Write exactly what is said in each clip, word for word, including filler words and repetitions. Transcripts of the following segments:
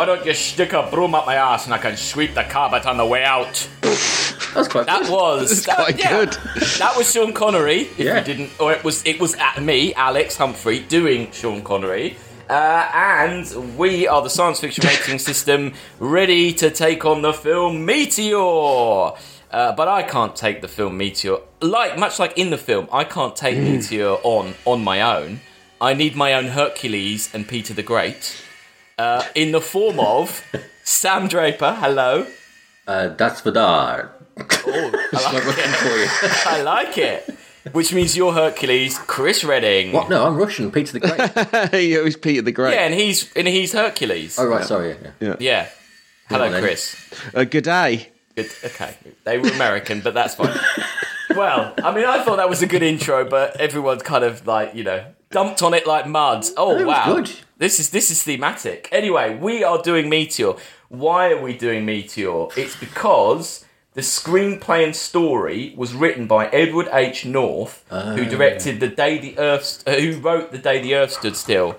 Why don't you stick a broom up my ass and I can sweep the carpet on the way out? That's quite That good. was That's that, quite yeah. good. That was Sean Connery. If Yeah. you didn't, or it was it was at me, Alex Humphrey, doing Sean Connery. Uh, and we are the science fiction rating system, ready to take on the film Meteor. Uh, but I can't take the film Meteor, like much like in the film, I can't take Meteor on on my own. I need my own Hercules and Peter the Great, uh, in the form of Sam Draper. Hello. Uh, that's Vidar. Oh, I like Russian it. for you. I like it. Which means you're Hercules, Chris Redding. What? No, I'm Russian. Peter the Great. It was Peter the Great. Yeah, and he's and he's Hercules. Oh, right, sorry. Yeah. Yeah. Yeah. Hello, on then. Chris. Uh, good day. Good. Okay, they were American, but that's fine. Well, I mean, I thought that was a good intro, but everyone's kind of like, you know, dumped on it like mud. Oh, It was wow. good. This is this is thematic. Anyway, we are doing Meteor. Why are we doing Meteor? It's because the screenplay and story was written by Edward H. North, who directed The Day the Earth, uh, who wrote The Day the Earth Stood Still.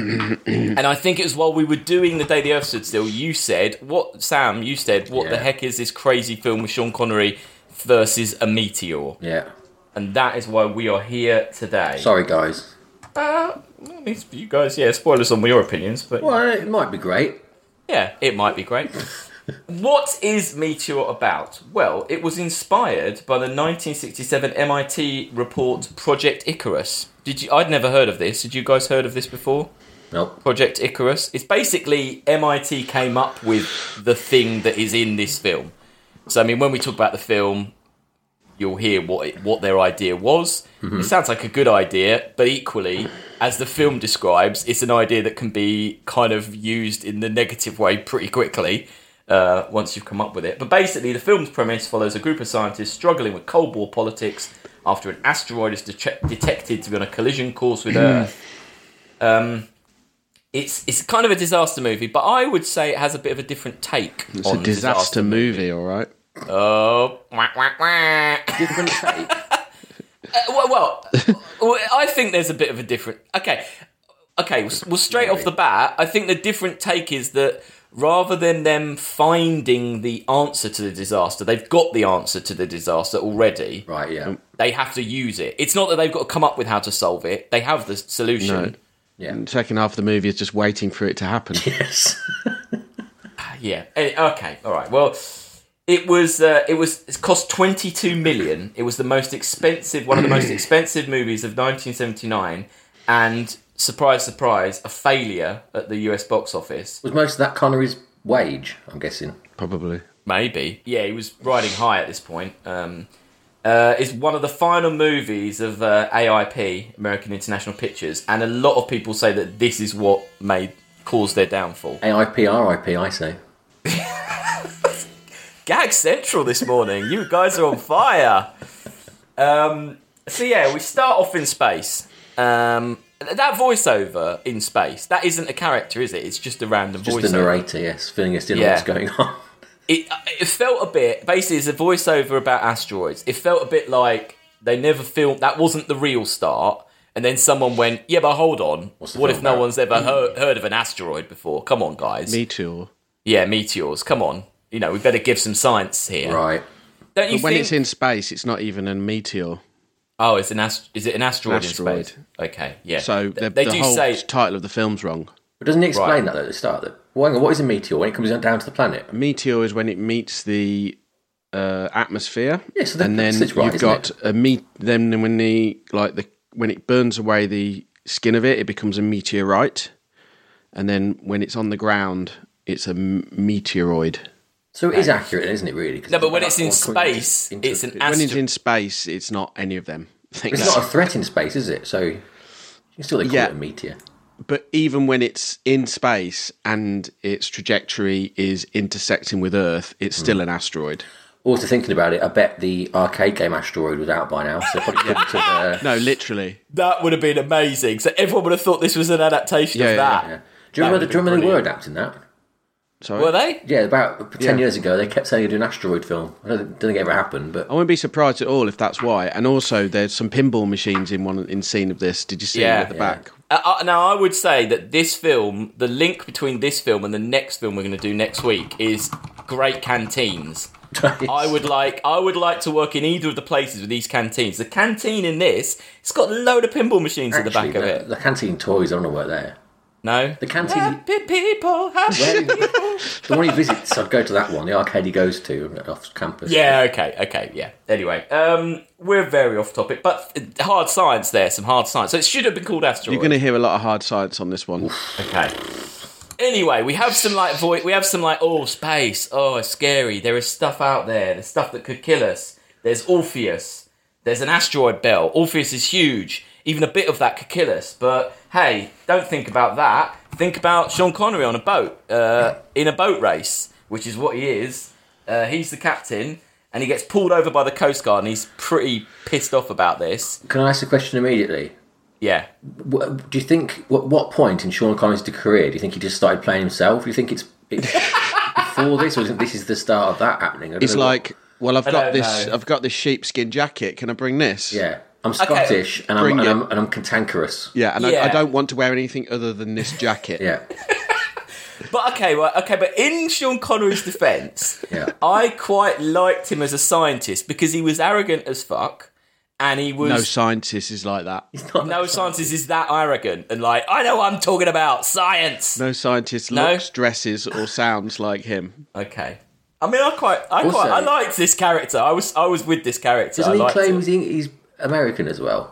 And I think it was while we were doing The Day the Earth Stood Still, you said, what, Sam, you said, what the Yeah. heck is this crazy film with Sean Connery versus a meteor? Yeah. And that is why we are here today. Sorry, guys. Uh, it's for you guys, yeah, spoilers on your opinions, but Well, it might be great. yeah, it might be great. What is Meteor about? Well, it was inspired by the nineteen sixty-seven M I T report Project Icarus. Did you? I'd never heard of this. Did you guys heard of this before? Nope. Project Icarus. It's basically M I T came up with the thing that is in this film. So I mean, when we talk about the film, you'll hear what it, what their idea was. Mm-hmm. It sounds like a good idea, but equally, as the film describes, it's an idea that can be kind of used in the negative way pretty quickly. Uh, once you've come up with it. But basically, the film's premise follows a group of scientists struggling with Cold War politics after an asteroid is de- detected to be on a collision course with Earth. Um, it's it's kind of a disaster movie, but I would say it has a bit of a different take. It's on a disaster movie, all right. Oh, wah, wah, wah. Different take. Uh, well, well, well, I think there's a bit of a different... Okay, okay. Well, well, straight off the bat, I think the different take is that rather than them finding the answer to the disaster, they've got the answer to the disaster already. Right, yeah. They have to use it. It's not that they've got to come up with how to solve it. They have the solution. No. Yeah. The second half of the movie is just waiting for it to happen. Yes. Yeah. Eh, Okay. All right. Well, it was. Uh, it was. It cost twenty-two million. It was the most expensive. One of the most expensive movies of nineteen seventy-nine, and surprise, surprise, a failure at the U S box office. Was most of that Connery's wage, I'm guessing? Probably. Maybe. Yeah, he was riding high at this point. Um, uh, it's one of the final movies of uh, A I P, American International Pictures, and a lot of people say that this is what made caused their downfall. A I P, R I P, I say. Gag Central this morning. You guys are on fire. Um, so yeah, we start off in space. Um, that voiceover in space, that isn't a character, is it? It's just a random Just voiceover. the narrator, yes, filling us in on Yeah. what's going on. It, it felt a bit, basically it's a voiceover about asteroids. It felt a bit like they never filmed, that wasn't the real start. And then someone went, yeah, but hold on. What's the What film if no about? one's ever heard, heard of an asteroid before? Come on, guys. Meteor. Yeah, meteors. Come on. You know, we better give some science here. Right. Don't you But when think? it's in space, it's not even a meteor. Oh, it's an ast- is it an asteroid, Asteroid. in space? Okay, yeah. So Th- the, they the do whole say title of the film's wrong. But doesn't he explain Right. that though at the start? That, well, hang on, what is a meteor when it comes down to the planet? A meteor is when it meets the uh, atmosphere, Yeah, so that- and then that's right, you've isn't got a meet. Then when the like the when it burns away the skin of it, it becomes a meteorite, and then when it's on the ground, it's a m- meteoroid. So it is accurate, isn't it? Really? 'Cause no, but when about it's in one coming space, into- it's an When it's asteroid. in space, it's not any of them things. It's not a threat in space, is it? So you can still call Yeah. it a meteor. But even when it's in space and its trajectory is intersecting with Earth, it's still an asteroid. Also thinking about it, I bet the arcade game Asteroid was out by now, so probably couldn't have, uh, No, literally. That would have been amazing. So everyone would have thought this was an adaptation Yeah, of yeah, that. yeah. Do you That remember, would the, have do you remember been they were brilliant. adapting that? Sorry. Were they? Yeah, about ten Yeah. years ago, they kept saying they'd do an Asteroid film. I don't, don't think it ever happened, but I wouldn't be surprised at all if that's why. And also, there's some pinball machines in one in scene of this. Did you see Yeah. it at the Yeah. back? Uh, now, I would say that this film, the link between this film and the next film we're going to do next week is great canteens. I would like, I would like to work in either of the places with these canteens. The canteen in this, it's got a load of pinball machines Actually, at the back the, of it. The canteen toys, I don't want to work there. No, The canteen, happy people, happy Where- people. the one he visits, I'd go to that one. The arcade he goes to off campus. Yeah, okay, okay, yeah. Anyway, um, we're very off topic, but hard science there, some hard science. So it should have been called Asteroid. You're going to hear a lot of hard science on this one. Okay. Anyway, we have some like void. We have some like oh space. Oh, it's scary. There is stuff out there. There's stuff that could kill us. There's Orpheus. There's an asteroid belt. Orpheus is huge. Even a bit of that could kill us. But hey, don't think about that. Think about Sean Connery on a boat, uh, in a boat race, which is what he is. Uh, he's the captain, and he gets pulled over by the Coast Guard, and he's pretty pissed off about this. Can I ask a question immediately? Yeah. What, do you think, what, what point in Sean Connery's career do you think he just started playing himself? Do you think it's, it's before this, or do you think this is the start of that happening? I don't It's know like, well, I've I got don't this. know. I've got this sheepskin jacket. Can I bring this? What, yeah. I'm Scottish, and, I'm, Bring and, it. I'm, and I'm cantankerous. Yeah, and Yeah. I, I don't want to wear anything other than this jacket. Yeah. But okay, well, okay, but in Sean Connery's defence, Yeah. I quite liked him as a scientist because he was arrogant as fuck, and he was No scientist is like that. He's not no that scientist is that arrogant and like I know what I'm talking about science. No scientist No? looks, dresses, or sounds like him. Okay, I mean, I quite, I Also- quite, I liked this character. I was, I was with this character. Doesn't I he liked claim it. he's, he's American as well?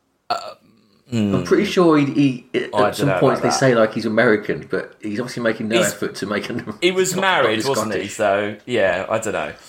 I'm pretty sure he, he at Oh, I some dunno points about they that. say like he's American, but he's obviously making no He's- effort to make him. He was not- married, not wasn't he? Scottish. So yeah, I don't know.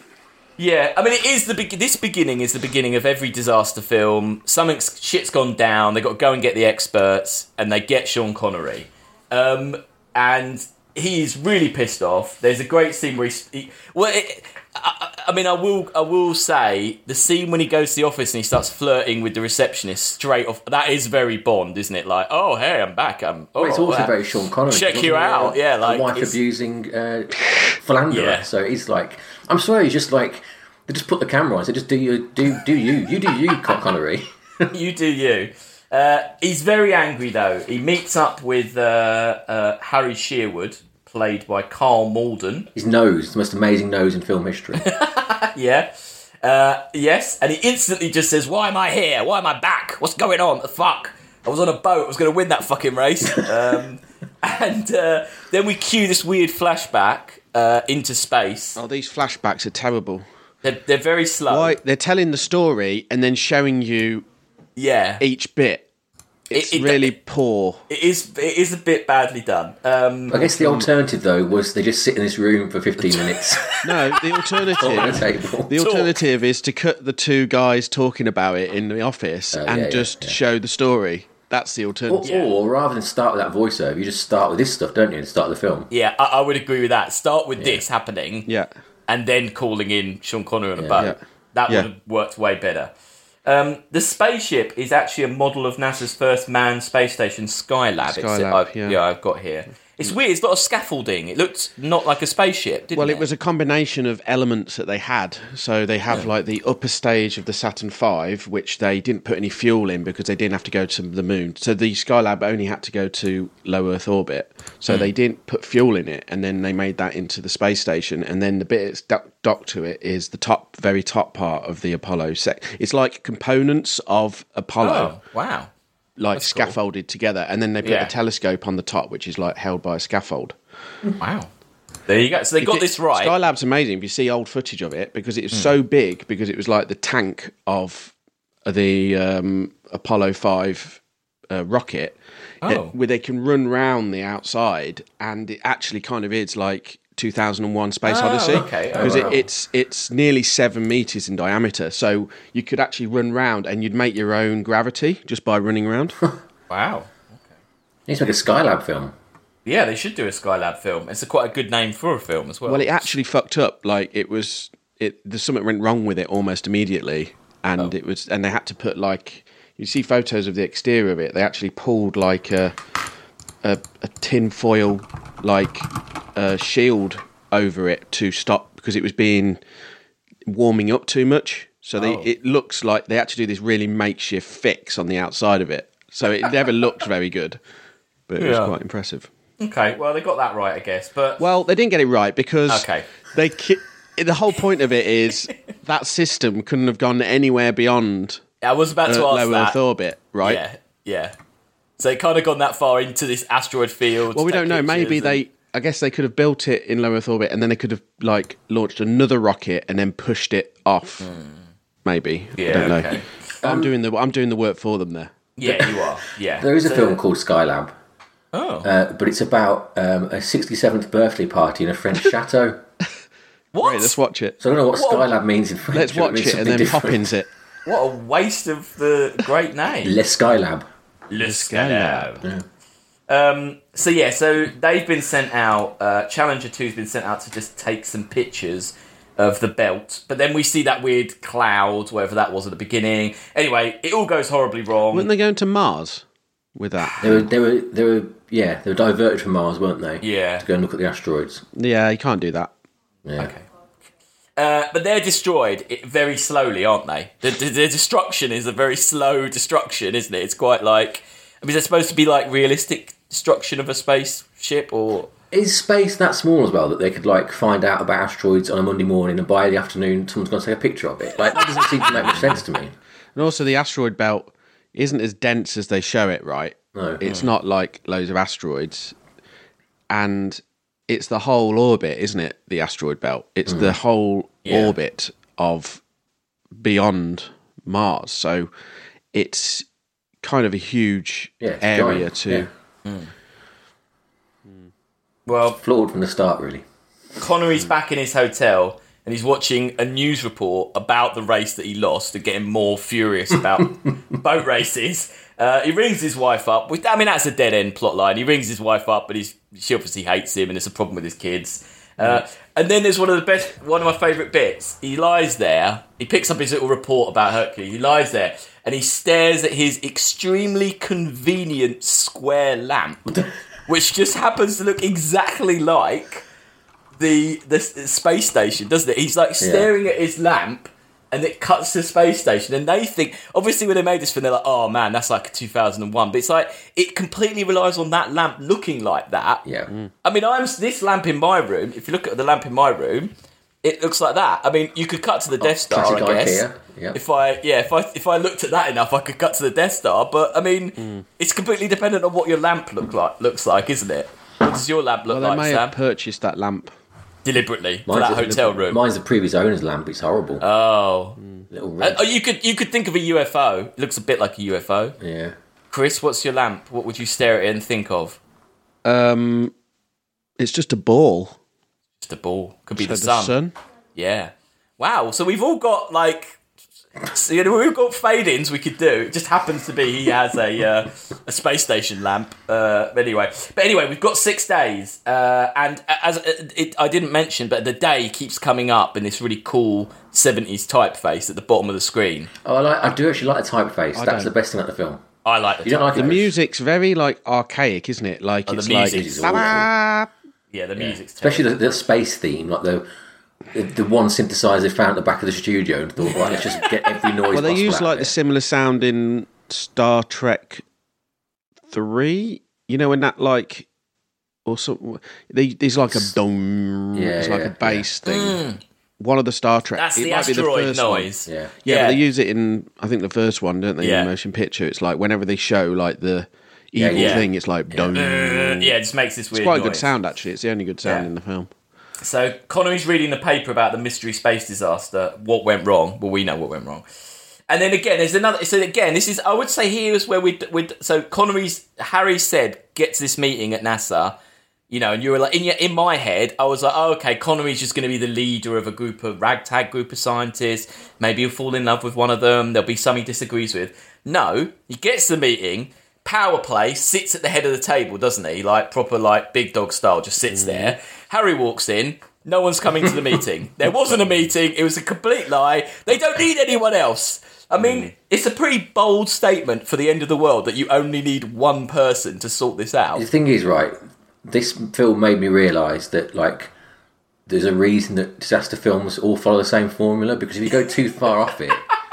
Yeah, I mean, it is the be- this beginning is the beginning of every disaster film. Something shit's gone down. They got to go and get the experts, and they get Sean Connery, um, and he's really pissed off. There's a great scene where he's, he, well, it, I, I mean, I will, I will say the scene when he goes to the office and he starts flirting with the receptionist straight off. That is very Bond, isn't it? Like, oh hey, I'm back. I'm. Oh, Well, it's also uh, very Sean Connery. check wasn't you he? out, yeah, a like, wife it's- abusing uh, philanderer. Yeah. So he's like, I'm sorry, he's just like they just put the camera on. So just do you, do do you, you do you, Con- Connery. You do you. Uh, he's very angry though. He meets up with uh, uh, Harry Shearwood, played by Carl Malden. His nose, the most amazing nose in film history. Yeah. Uh, yes, and he instantly just says, "Why am I here? Why am I back? What's going on? The fuck? I was on a boat. I was going to win that fucking race." Um, and uh, then we cue this weird flashback uh, into space. Oh, these flashbacks are terrible. They're, they're very slow. Why they're telling the story and then showing you Yeah. each bit. It's It- it- really poor. It is. It is a bit badly done. Um, I guess the alternative though was they just sit in this room for fifteen minutes No, the on the alternative. table. The alternative is to cut the two guys talking about it in the office Oh, and yeah, yeah, just yeah. show the story. That's the Or, alternative. or rather than start with that voiceover, you just start with this stuff, don't you? And start the film. yeah, I, I would agree with that. Start with this happening. Yeah. And then calling in Sean Connery on a Yeah. boat. Yeah. That Yeah. would have worked way better. Um, the spaceship is actually a model of NASA's first manned space station, Skylab. It's- Skylab, I've- yeah. yeah, I've got here. It's weird. It's a lot of scaffolding. It looked not like a spaceship, didn't Well, it? it was a combination of elements that they had. So they have like the upper stage of the Saturn five, which they didn't put any fuel in because they didn't have to go to the moon. So the Skylab only had to go to low Earth orbit. So they didn't put fuel in it, and then they made that into the space station. And then the bit it's dock- docked to it is the top, very top part of the Apollo sec. It's like components of Apollo. Oh, wow. like That's cool. scaffolded together, and then they put Yeah. a telescope on the top, which is like held by a scaffold. Wow. There you go. So they got this right. Skylab's amazing if you see old footage of it because it was so big because it was like the tank of the um, Apollo five uh, rocket. Oh. It- where they can run round the outside, and it actually kind of is like two thousand one Space Oh, Odyssey okay. Oh, because wow. it, it's it's nearly seven meters in diameter, so you could actually run round and you'd make your own gravity just by running around. Wow. Needs to make a Skylab film. Yeah, they should do a Skylab film. It's a quite a good name for a film as well. Well, it actually fucked up. Like it was, it there's something went wrong with it almost immediately, and Oh. it was, and they had to put like you see photos of the exterior of it. They actually pulled like a a, a tin foil like uh, shield over it to stop because it was being warming up too much. So they, Oh. it looks like they had to do this really makeshift fix on the outside of it. So it never looked very good, but it was Yeah. quite impressive. Okay, well, they got that right, I guess. But Well, they didn't get it right because Okay. they ki- the whole point of it is that system couldn't have gone anywhere beyond I was about uh, to ask low that. Earth orbit, right? Yeah, yeah. So it kind of gone that far into this asteroid field. Well, we to don't take know. Maybe pictures and- they. I guess they could have built it in low Earth orbit, and then they could have like launched another rocket and then pushed it off. Maybe. I Yeah, don't know. okay. I'm doing the I'm doing the work for them there. Yeah, you are. Yeah. There is a So- film called Skylab, Oh. uh, but it's about um, a sixty-seventh birthday party in a French chateau. What? Right, let's watch it. So I don't know what What? Skylab means in French. Let's but watch means it and something then different. Poppins it. What a waste of the great name. Le Skylab. Le Skylab. Skylab. Um, so yeah, so they've been sent out. Uh, Challenger two's been sent out to just take some pictures of the belt, but then we see that weird cloud, whatever that was at the beginning. Anyway, it all goes horribly wrong. Weren't they going to Mars with that? They were, they were, they were, yeah, they were diverted from Mars, weren't they? Yeah. To go and look at the asteroids. Yeah, you can't do that. Yeah. Okay. Uh, but they're destroyed i- very slowly, aren't they? The, the, the destruction is a very slow destruction, isn't it? It's quite like... I mean, they're supposed to be like realistic destruction of a spaceship, or... Is space that small as well that they could like find out about asteroids on a Monday morning and by the afternoon someone's going to take a picture of it? Like that doesn't seem to make much sense to me. And also, the asteroid belt isn't as dense as they show it, right? No. It's not like loads of asteroids. And it's the whole orbit, isn't it? The asteroid belt. It's the whole Yeah. orbit of beyond Mars. So it's kind of a huge Yeah, it's area giant, to. yeah. Well, Flawed from the start, really. Connery's back in his hotel and he's watching a news report about the race that he lost and getting more furious about boat races. Uh, he rings his wife up. Which, I mean, that's a dead-end plot line. He rings his wife up, but he's, she obviously hates him and it's a problem with his kids. Uh, and then there's one of the best, one of my favourite bits. He lies there. He picks up his little report about Hercules. He lies there and he stares at his extremely convenient square lamp, which just happens to look exactly like the the s- space station, doesn't it? He's like staring at his lamp, and it cuts to the space station. And they think, obviously, when they made this film, they're like, "Oh man, that's like two thousand one." But it's like it completely relies on that lamp looking like that. Yeah. I mean, I'm this lamp in my room. If you look at the lamp in my room, it looks like that. I mean, you could cut to the Death Star, classic I guess. IKEA, yeah. If I yeah, if I if I looked at that enough, I could cut to the Death Star. But I mean, it's completely dependent on what your lamp look like looks like, isn't it? What does your lamp look Well, they like, may Sam? have purchased that lamp. Deliberately for Mine's that the- hotel room. Mine's the previous owner's lamp. It's horrible. Oh, Little Uh, red. oh, you could you could think of a U F O. It looks a bit like a U F O. Yeah. Chris, what's your lamp? What would you stare at it and think of? Um, it's just a ball. Just a ball. Could be So the sun. sun. Yeah. Wow. So we've all got like, so, you know, we've got fade-ins we could do. It just happens to be he has a uh, a space station lamp. Uh, anyway, but anyway, we've got six days, uh, and as it, I didn't mention, but the day keeps coming up in this really cool seventies typeface at the bottom of the screen. Oh, I like. I do actually like the typeface. I That's don't. the best thing about the film. I like the You don't like typeface. The it? music's very like archaic, isn't it? Like Oh, the it's music like is awful. Yeah, the music's Especially the, the space theme, like the, the the one synthesizer they found at the back of the studio, and thought, right, let's just get every noise. Well, they possible use out of like the it. similar sound in Star Trek Three. You know, when that like, or some, they, there's like a dome. Yeah, it's like yeah, a bass thing. One of the Star Trek. That's it the might be asteroid first one. noise. Yeah. Yeah, Yeah. but they use it in I think the first one, don't they? Yeah. In the motion picture, it's like whenever they show like the evil yeah. thing, it's like dome. Uh, yeah, it just makes this weird It's quite a noise. good sound actually. It's the only good sound Yeah. in the film. So Connery's reading the paper about the mystery space disaster. What went wrong? Well, we know what went wrong. And then again, there's another. So again, this is. I would say here is where we. we so Connery's Harry said, "Get to this meeting at NASA." You know, and you were like in your in my head, I was like, oh, okay, Connery's just going to be the leader of a group of ragtag group of scientists. Maybe he'll fall in love with one of them. There'll be some he disagrees with. No, he gets the meeting. Power play, sits at the head of the table, doesn't he? Like proper, like big dog style, just sits there. Harry walks in. No one's coming to the meeting. There wasn't a meeting. It was a complete lie. They don't need anyone else. I mean, it's a pretty bold statement for the end of the world that you only need one person to sort this out. The thing is, right, this film made me realise that, like, there's a reason that disaster films all follow the same formula, because if you go too far off it,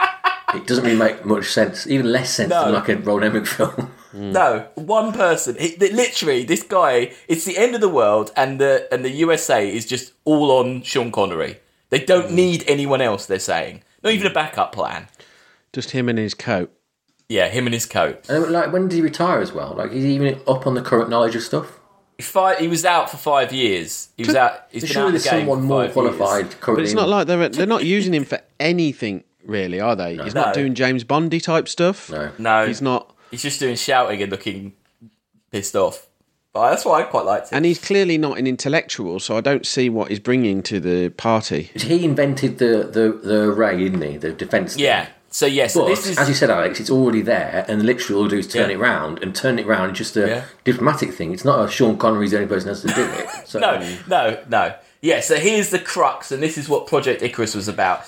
It doesn't really make much sense, even less sense No. than like a Roland Emmerich film. No, one person. He, literally, this guy. It's the end of the world, and the and the U S A is just all on Sean Connery. They don't need anyone else. They're saying not even a backup plan. Just him in his coat. Yeah, him and his coat. And like, when did he retire as well? Like, is he even up on the current knowledge of stuff? He, fi- he was out for five years. He was out. He's been Surely out of there's the game someone for more five qualified years. currently. But it's not like they're they're not using him for anything, really, are they? He's not No. doing James Bondy type stuff. No. No, He's not. He's just doing shouting and looking pissed off. But that's why I quite liked it. And he's clearly not an intellectual, so I don't see what he's bringing to the party. He invented the, the, the array, didn't he? The defence thing. Yeah. So yeah. So But, this is as you said, Alex, it's already there, and literally all you do is turn Yeah. it round, and turn it round is just a Yeah. diplomatic thing. It's not a Sean Connery's the only person who has to do it. So, no, no, no. Yeah. So here's the crux, and this is what Project Icarus was about.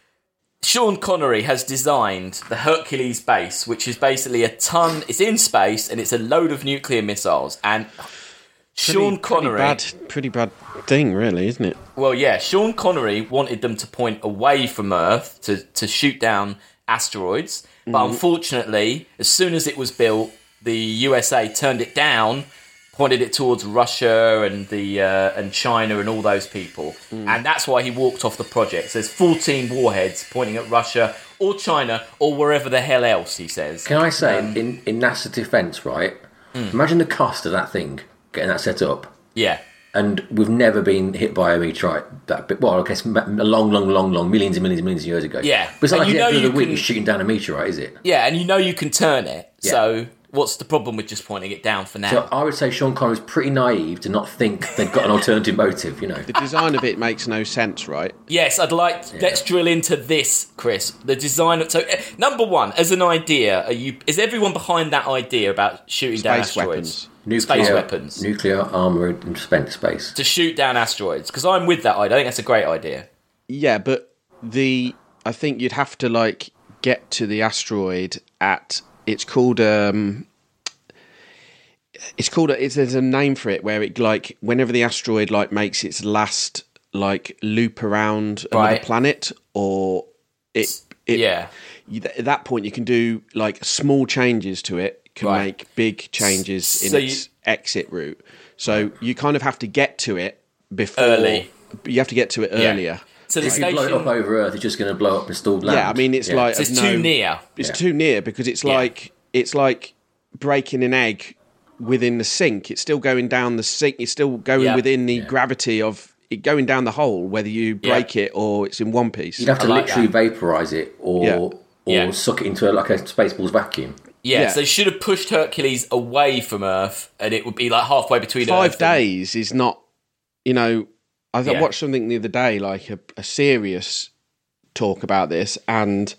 Sean Connery has designed the Hercules base, which is basically a ton. It's in space, and it's a load of nuclear missiles. And Sean Pretty- Connery, Pretty bad, pretty bad thing, really, isn't it? well, yeah, Sean Connery wanted them to point away from Earth to to shoot down asteroids, but unfortunately, as soon as it was built, the U S A turned it down, pointed it towards Russia and the uh, and China and all those people, and that's why he walked off the project. So there's fourteen warheads pointing at Russia or China or wherever the hell else. He says. can I say, Um, in, in NASA defence, right, Hmm. imagine the cost of that thing, getting that set up, Yeah, and we've never been hit by a meteorite that bit. Well, I guess a long, long, long, long, millions and millions and millions of years ago. Yeah. But it's not And like you the know end of the you week can- is shooting down a meteorite, is it? yeah, and you know you can turn it. Yeah. So what's the problem with just pointing it down for now? So I would say Sean Connery's pretty naive to not think they've got an alternative motive, you know. The design of it makes no sense, right? Yes, I'd like. Let's drill into this, Chris. The design. So, uh, number one, as an idea, are you? Is everyone behind that idea about shooting down Space asteroids? weapons. Nuclear, Space weapons nuclear armour in spent space. to shoot down asteroids? Because I'm with that idea. I think that's a great idea. Yeah, but the I think you'd have to like get to the asteroid at it's called um it's called a, it's there's a name for it where it like whenever the asteroid like makes its last like loop around another Right. planet or it, it Yeah. you, at that point you can do like small changes to it can Right. make big changes So in you- its exit route. So you kind of have to get to it before Early. You have to get to it Yeah. earlier. So the If you blow it station. up over Earth, it's just going to blow up and stall land. Yeah, I mean it's like So it's of too no- near. It's Yeah. too near because it's Yeah. like it's like breaking an egg within the sink. It's still going down the sink. It's still going Yeah. within the gravity of it going down the hole, whether you break it or it's in one piece. You'd have to I like literally vaporise it or Yeah. or Yeah. suck it into a, like a Spaceballs vacuum. Yeah, Yeah. so they should have pushed Hercules away from Earth, and it would be like halfway between Five Earth and- days is not, you know. I Yeah. watched something the other day, like a, a serious talk about this, and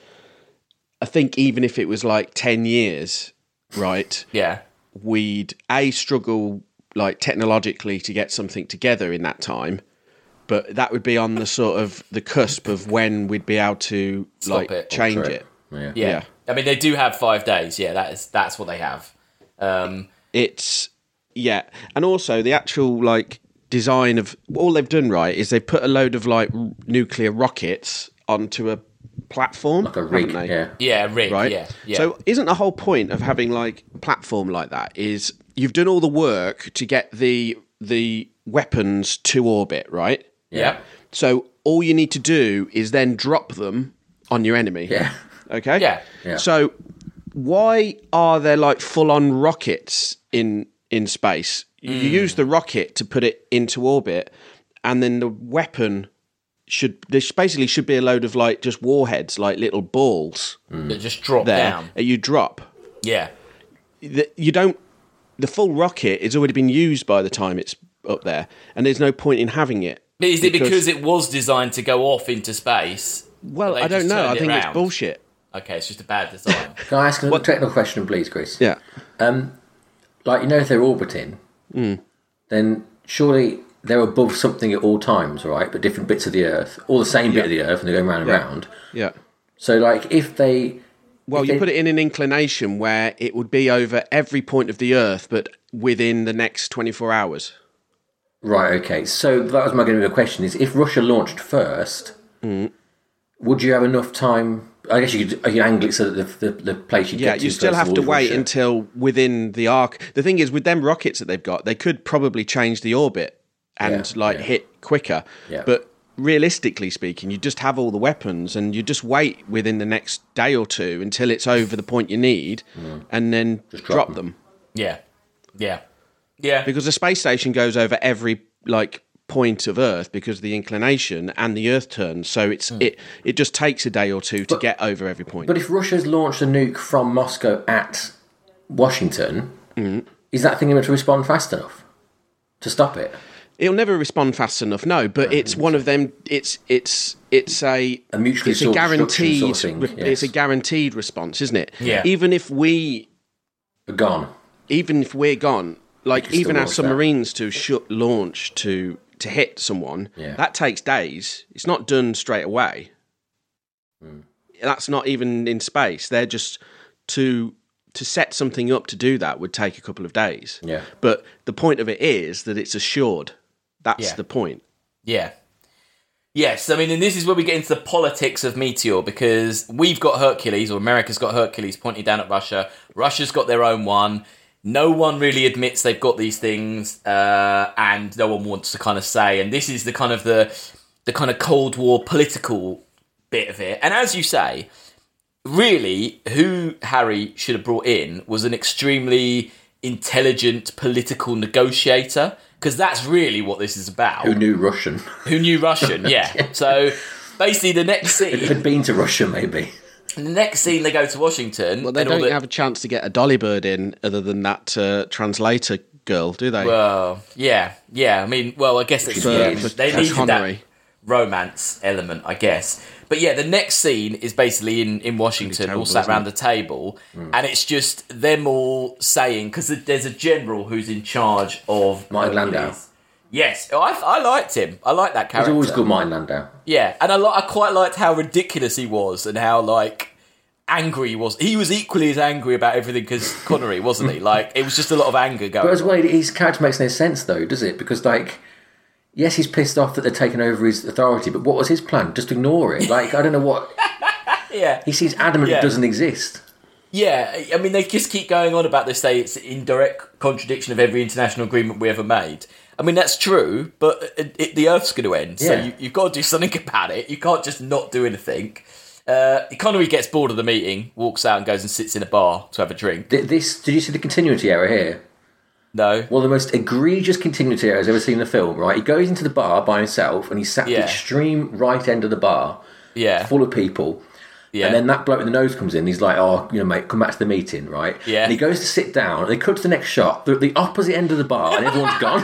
I think even if it was like ten years, right, Yeah, we'd a struggle like technologically to get something together in that time, but that would be on the sort of the cusp of when we'd be able to Stop like it. change Alter it. Yeah. yeah, Yeah. I mean, they do have five days. Yeah, that is that's what they have. Um, It's yeah, and also the actual like design of all they've done right is they've put a load of like r- nuclear rockets onto a platform, Like a rig, haven't they? yeah. yeah, rig. Right. Yeah, yeah. So isn't the whole point of having like a platform like that is you've done all the work to get the the weapons to orbit, right? yeah, So all you need to do is then drop them on your enemy. Yeah. Okay? Yeah. Yeah. So why are there like full on rockets in in space? You use the rocket to put it into orbit and then the weapon should this basically should be a load of like just warheads, like little balls That just drop there down. that you drop. Yeah, The- You don't the full rocket has already been used by the time it's up there and there's no point in having it. but is it because it was designed to go off into space? Well, and they I don't just know. I turned it think it's round? bullshit. Okay, it's just a bad design. Can I ask a technical question, please, Chris? Yeah. Like, you know, if they're orbiting, Hmm. then surely they're above something at all times, right? But different bits of the Earth, or the same bit of the Earth, and they're going round and round. Yeah. So, like, if they... Well, if you they- put it in an inclination where it would be over every point of the Earth, but within the next twenty-four hours. Right, okay. So that was my going to be a question, is if Russia launched first, Hmm. would you have enough time I guess you could, you angle it so that the, the, the place you Yeah, get to you still first have of to all is wait Russia. until within the arc. The thing is, with them rockets that they've got, they could probably change the orbit and Yeah, like yeah. hit quicker. Yeah. But realistically speaking, you just have all the weapons and you just wait within the next day or two until it's over the point you need, and then Just drop, drop them. them. Yeah. Yeah. Yeah. Because the space station goes over every like point of Earth because of the inclination and the Earth turns. So it's it it just takes a day or two to But- get over every point. But if Russia's launched a nuke from Moscow at Washington, is that thing able to respond fast enough to stop it? It'll never respond fast enough, no. But it's one of them. It's it's it's a A mutually it's a assured guaranteed. destruction sort of re- thing, It's a yes. guaranteed response, isn't it? Yeah. Even if we, Gone. even if we're gone, like can even still our launch that. submarines to shoot launch to to hit someone, Yeah. that takes days. It's not done straight away. Hmm. That's not even in space. They're just to to set something up to do that would take a couple of days. Yeah. But the point of it is that it's assured. That's Yeah. the point. Yeah. Yes, I mean, and this is where we get into the politics of Meteor, because we've got Hercules, or America's got Hercules pointing down at Russia. Russia's got their own one. No one really admits they've got these things, uh, and no one wants to kind of say. And this is the kind of the the kind of Cold War political bit of it. And as you say, really, who Harry should have brought in was an extremely intelligent political negotiator, because that's really what this is about. Who knew Russian? Who knew Russian, yeah. So basically the next scene, Had been to Russia, maybe. the next scene they go to Washington. Well, they and all don't the- have a chance to get a dolly bird in other than that uh, translator girl, do they? Well, yeah, yeah. I mean, well, I guess they, For- yeah, for- they for needed that Connery. romance element, I guess. But yeah, the next scene is basically in, in Washington, terrible, all sat isn't around it? the table, and it's just them all saying, because there's a general who's in charge of Martin Hercules. Landau. Yes, I, I liked him. I like that He's character. always good, Martin Landau. Yeah, and I, li- I quite liked how ridiculous he was and how, like, angry he was. He was equally as angry about everything as Connery, wasn't he? Like, it was just a lot of anger going But as on. well, his character makes no sense, though, does it? Because, like, yes, he's pissed off that they're taking over his authority, but what was his plan? Just ignore it? Like, I don't know what... Yeah. He seems adamant Yeah. it doesn't exist. Yeah, I mean, they just keep going on about this, say it's in direct contradiction of every international agreement we ever made. I mean, that's true, but it, it, the Earth's going to end, so Yeah. you, you've got to do something about it. You can't just not do anything. Uh, Connery gets bored of the meeting, walks out and goes and sits in a bar to have a drink. Th- This, did you see the continuity error here? No? One of the most egregious continuity errors I've ever seen in a film, right? He goes into the bar by himself and he's sat at Yeah. the extreme right end of the bar, Yeah. full of people. Yeah. And then that bloke with the nose comes in. He's like, "Oh, you know, mate, come back to the meeting, right?" Yeah. And he goes to sit down. And they cut to the next shot. They're at the opposite end of the bar, and everyone's gone.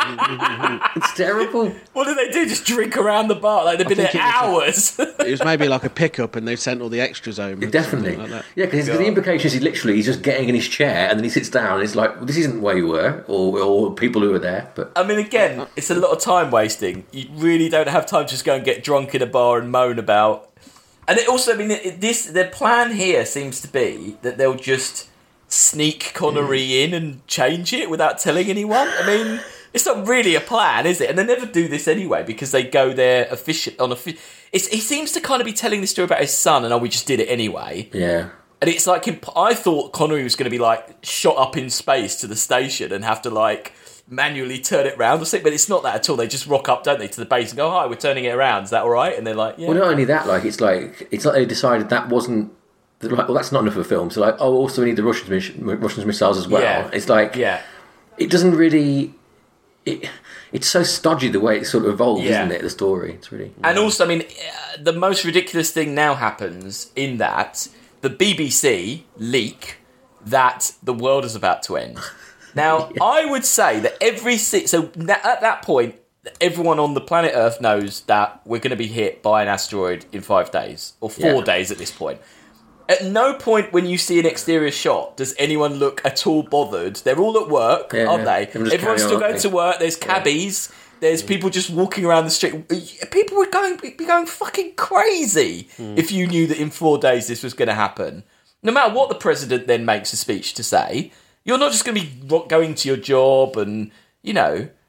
It's terrible. What did they do? Just drink around the bar? Like, they've been there think it hours. It was maybe like a pickup and they've sent all the extras home. or Definitely, something like that. yeah. Because the implication is he literally he's just getting in his chair, and then he sits down. And it's like, well, this isn't where you were, or, or people who were there. But I mean, again, it's a lot of time wasting. You really don't have time to just go and get drunk in a bar and moan about. And it also, I mean, it, this their plan here seems to be that they'll just sneak Connery in and change it without telling anyone. I mean, it's not really a plan, is it? And they never do this anyway because they go there official on a. It's, he seems to kind of be telling this story about his son, and oh, we just did it anyway. yeah, And it's like imp- I thought Connery was going to be like shot up in space to the station and have to like manually turn it round or something, but it's not that at all. They just rock up, don't they, to the base and go, "Hi, we're turning it around. Is that all right?" And they're like, "Yeah." well, not only that, like it's like it's like they decided that wasn't. They're like, well, that's not enough of a film. So like, oh, also we need the Russians, miss- Russians missiles as well. Yeah. It's like, yeah, it doesn't really. It, it's so stodgy the way it sort of evolves, Yeah. isn't it? The story, it's really. and also, I mean, uh, the most ridiculous thing now happens in that the B B C leak that the world is about to end. Now, I would say that every si- so na- at that point, everyone on the planet Earth knows that we're going to be hit by an asteroid in five days or four Yeah. days at this point. At no point when you see an exterior shot does anyone look at all bothered. They're all at work, Yeah, aren't yeah. they? Everyone just Everyone's carry still on, going aren't to they? work. There's cabbies. There's people just walking around the street. People would going be going fucking crazy if you knew that in four days this was going to happen. No matter what the president then makes a speech to say, you're not just going to be ro- going to your job and, you know,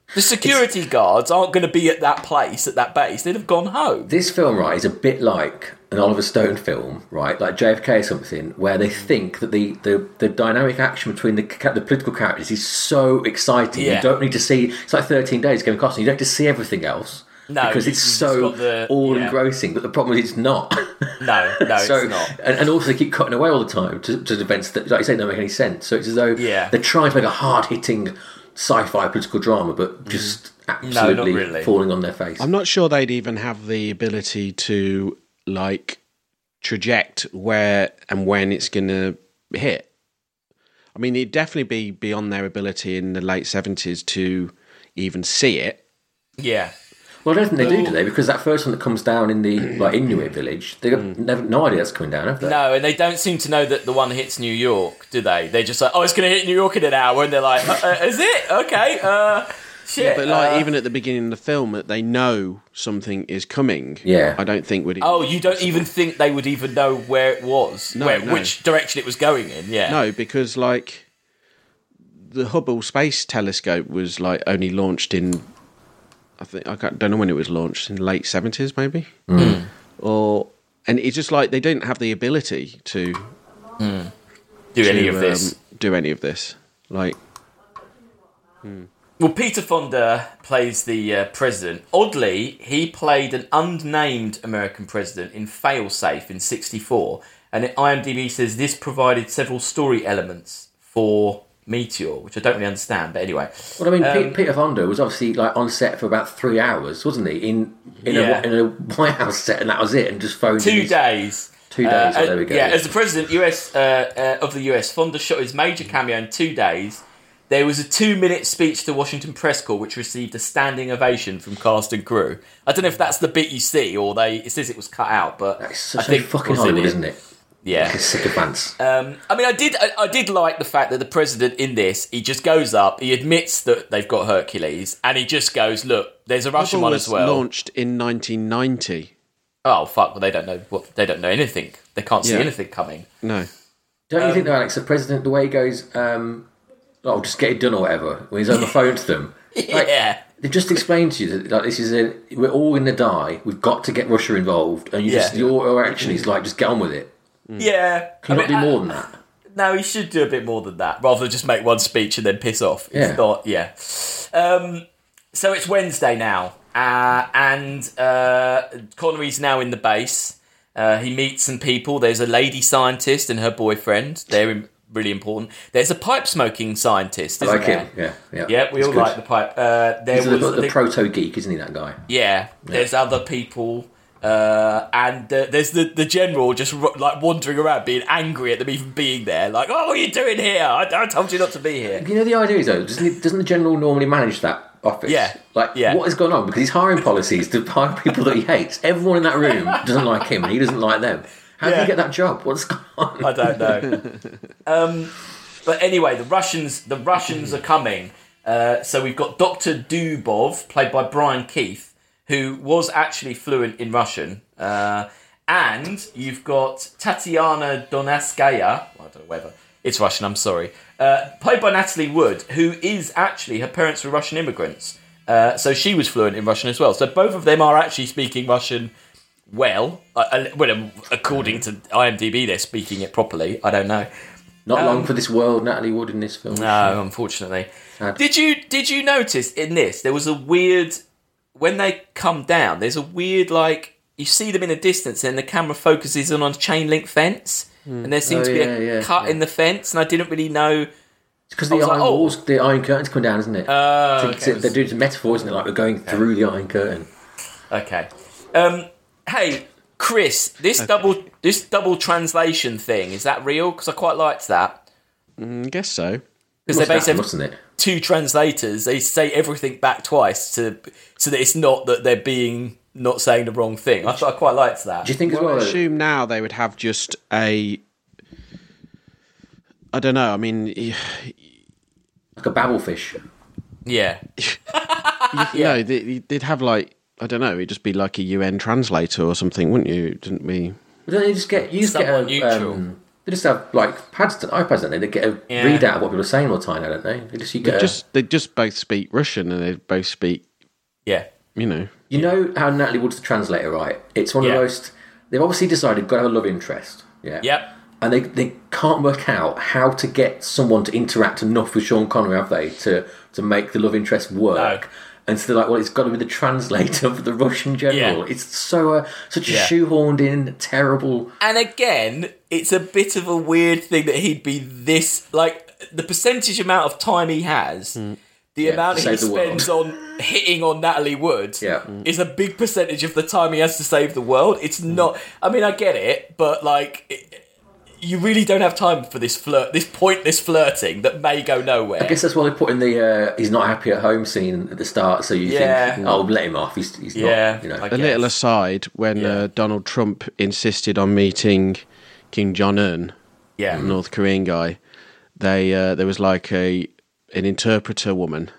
The security guards aren't going to be at that place, at that base. They'd have gone home. This film, right, is a bit like an Oliver Stone film, right, like J F K or something, where they think that the, the, the dynamic action between the the political characters is so exciting. Yeah. You don't need to see. It's like thirteen Days, Kevin Costner. You don't need to see everything else. No, because you- it's you've so just got the- all yeah. engrossing. But the problem is, it's not. No, no, so, it's not. And, and also, they keep cutting away all the time to, to events that, like you say, don't make any sense. So it's as though Yeah. they're trying to make a hard hitting sci-fi political drama, but just absolutely really. falling on their face. I'm not sure they'd even have the ability to like traject where and when it's going to hit. I mean, it'd definitely be beyond their ability in the late seventies to even see it. Yeah. Well, I don't think they do, Well- do they? Because that first one that comes down in the like Inuit village, they got never, no idea that's coming down, have they? No, and they don't seem to know that the one hits New York, do they? They're just like, oh, it's going to hit New York in an hour, and they're like, uh, uh, is it? Okay, uh, shit. But like uh, even at the beginning of the film, that they know something is coming. Yeah. I don't think would. It Oh, you don't even think they would even know where it was, No, where, no. which direction it was going in? Yeah. No, because like the Hubble Space Telescope was like only launched in, I think I can't, don't know when it was launched, in the late seventies maybe, Mm. or and it's just like they don't have the ability to Do any to, of this. um, do any of this. Like Well, Peter Fonda plays the uh, president. Oddly, he played an unnamed American president in Failsafe in sixty-four, and IMDb says this provided several story elements for Meteor, which I don't really understand, but anyway. Well, I mean, Um, Pe- Peter Fonda was obviously like on set for about three hours, wasn't he? In in, Yeah. a, in a White House set, and that was it, and just phoned in Two his- days. Two days. Uh, oh, there we go. Yeah, as the president U S uh, uh, of the U S, Fonda shot his major cameo in two days. There was a two-minute speech to Washington Press Corps, which received a standing ovation from cast and crew. I don't know if that's the bit you see, or they it says it was cut out, but It's I such a think fucking was in Hollywood, it. isn't it? Yeah. It's sycophants. Um, I mean, I did, I, I did like the fact that the president in this, he just goes up, he admits that they've got Hercules, and he just goes, "Look, there's a Russian Hubble one was as well." launched in nineteen ninety. Oh fuck! Well, they don't know what they don't know anything. They can't see Yeah. anything coming. No, Don't um, you think, though, Alex, the president, the way he goes, um, "Oh, just get it done" or whatever, when he's on the phone to them, like, Yeah. they've just explained to you that like, this is a we're all going to die. We've got to get Russia involved, and you just Yeah. your, your action is like just get on with it. Yeah. Can you I not mean, do I- more than that? No, he should do a bit more than that, rather than just make one speech and then piss off. It's Yeah. not, yeah. Um, so it's Wednesday now, uh, and uh, Connery's now in the base. Uh, he meets some people. There's a lady scientist and her boyfriend. They're im- really important. There's a pipe smoking scientist. I Isn't like there? him. Yeah, yeah. Yeah, we It's all good. like the pipe. Uh, there He's was the, the the- proto geek, isn't he? That guy. yeah, there's other people. Uh, and uh, there's the, the general just ro- like wandering around being angry at them even being there, like, oh, what are you doing here? I, I told you not to be here. You know, the idea is though, doesn't, he, doesn't the general normally manage that office? Yeah, Like, yeah. what has gone on? Because he's hiring policies to hire people that he hates. Everyone in that room doesn't like him, and he doesn't like them. How did Yeah. he get that job? What's going on? I don't know. um, but anyway, the Russians the Russians are coming. Uh, so we've got Doctor Dubov, played by Brian Keith, who was actually fluent in Russian. Uh, and you've got Tatiana Donskaya, well, I don't know whether it's Russian, I'm sorry, uh, played by Natalie Wood, who is actually, her parents were Russian immigrants. Uh, so she was fluent in Russian as well. So both of them are actually speaking Russian well. Uh, uh, well, according to IMDb, they're speaking it properly. I don't know. Not Um, long for this world, Natalie Wood in this film. No, unfortunately. Sad. Did you did you notice in this there was a weird when they come down? There's a weird like you see them in the distance and the camera focuses on a chain link fence, and there seems Oh, to be yeah, a yeah, cut yeah. in the fence, and I didn't really know. It's because I the was iron like, oh. walls, the iron curtain's coming down, isn't it? Oh, It's- okay. it's- They're doing some metaphor, isn't it? Like we're going through the iron curtain. Okay. Um, hey, Chris, this double this double translation thing is that real? Because I quite liked that. Mm, I guess so. Because they Must happen, basically have mustn't it? two translators. They say everything back twice to so that it's not that they're being not saying the wrong thing. I thought I quite liked that. Do you think as Well, well? I that- assume now they would have just a. I don't know. I mean, y- like a babblefish? Yeah. you know, they, they'd have like I don't know. It'd just be like a U N translator or something, wouldn't you? Didn't we? But don't you just get you just Someone get a, neutral. um, They just have like pads, iPads, don't they? They get a Yeah. readout of what people are saying all the time, don't they? They just you They get. A, just they just both speak Russian and they both speak, Yeah. you know. you know how Natalie Wood's the translator, right? It's one of Yeah. the most. They've obviously decided got to have a love interest. Yeah. Yep. And they, they can't work out how to get someone to interact enough with Sean Connery, have they, to, to make the love interest work? No. And so they're like, well, it's got to be the translator for the Russian general. Yeah. It's so uh, such a Yeah. shoehorned in, terrible. And again, it's a bit of a weird thing that he'd be this like the percentage amount of time he has. The Yeah, amount to he save the world. spends on hitting on Natalie Wood Yeah. is a big percentage of the time he has to save the world. It's not. I mean, I get it, but like, it, you really don't have time for this flirt, this pointless flirting that may go nowhere. I guess that's why they put in the uh, he's not happy at home scene at the start, so you Yeah. think, oh, let him off. He's, he's Yeah, not, you know. I A little guess. aside, when Yeah. uh, Donald Trump insisted on meeting Kim Jong Un, Yeah, the North Korean guy, they uh, there was like a an interpreter woman,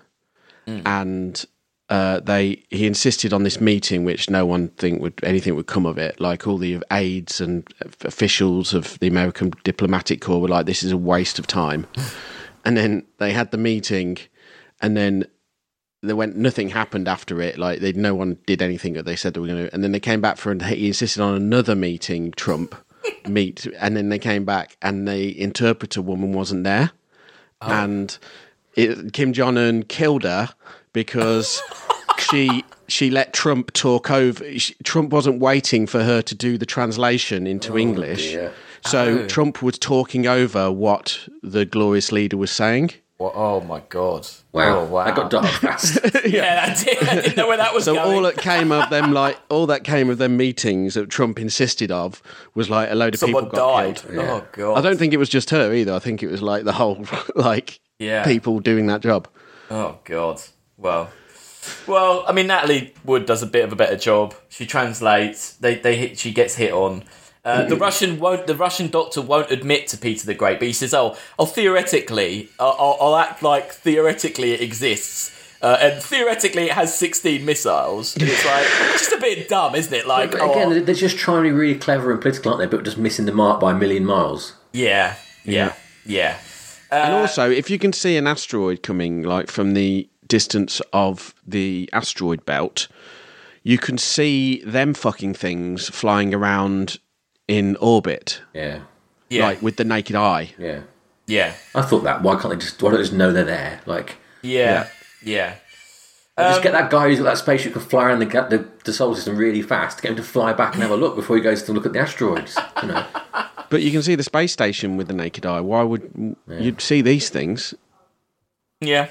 and uh, they he insisted on this meeting, which no one think would anything would come of it. Like all the aides and officials of the American diplomatic corps were like, "This is a waste of time," and then they had the meeting, and then. There went nothing happened after it. Like they, no one did anything that they said they were going to. And then they came back for, and he insisted on another meeting. Trump meet, and then they came back, and the interpreter woman wasn't there, and it, Kim Jong Un killed her because she she let Trump talk over. She, Trump wasn't waiting for her to do the translation into English, dear. so Oh. Trump was talking over what the glorious leader was saying. Well, oh my god! Wow. Oh, wow! That got dark fast. Yeah, I, did, I didn't know where that was So going. all that came of them, like all that came of them meetings that Trump insisted of, was like a load of Someone people got died. killed. Oh god! I don't think it was just her either. I think it was like the whole like Yeah. people doing that job. Oh god. Well, well. I mean, Natalie Wood does a bit of a better job. She translates. They they hit. She gets hit on. Uh, the Russian won't. The Russian doctor won't admit to Peter the Great, but he says, "Oh, oh theoretically, I'll, I'll, I'll act like theoretically it exists, uh, and theoretically it has sixteen missiles." And it's like just a bit dumb, isn't it? Like, But oh, again, they're- they're just trying to be really clever and political, aren't they? But just missing the mark by a million miles. yeah, yeah, yeah. And also, if you can see an asteroid coming, like from the distance of the asteroid belt, you can see them fucking things flying around in orbit, Yeah. Yeah, like with the naked eye. Yeah. yeah, I thought that. Why can't they just? Why don't they just know they're there? Like, yeah, yeah. just get that guy who's got that spaceship can fly around the, ga- the the solar system really fast. Get him to fly back and have a look before he goes to look at the asteroids. You know. But you can see the space station with the naked eye. Why would you'd see these things? Yeah.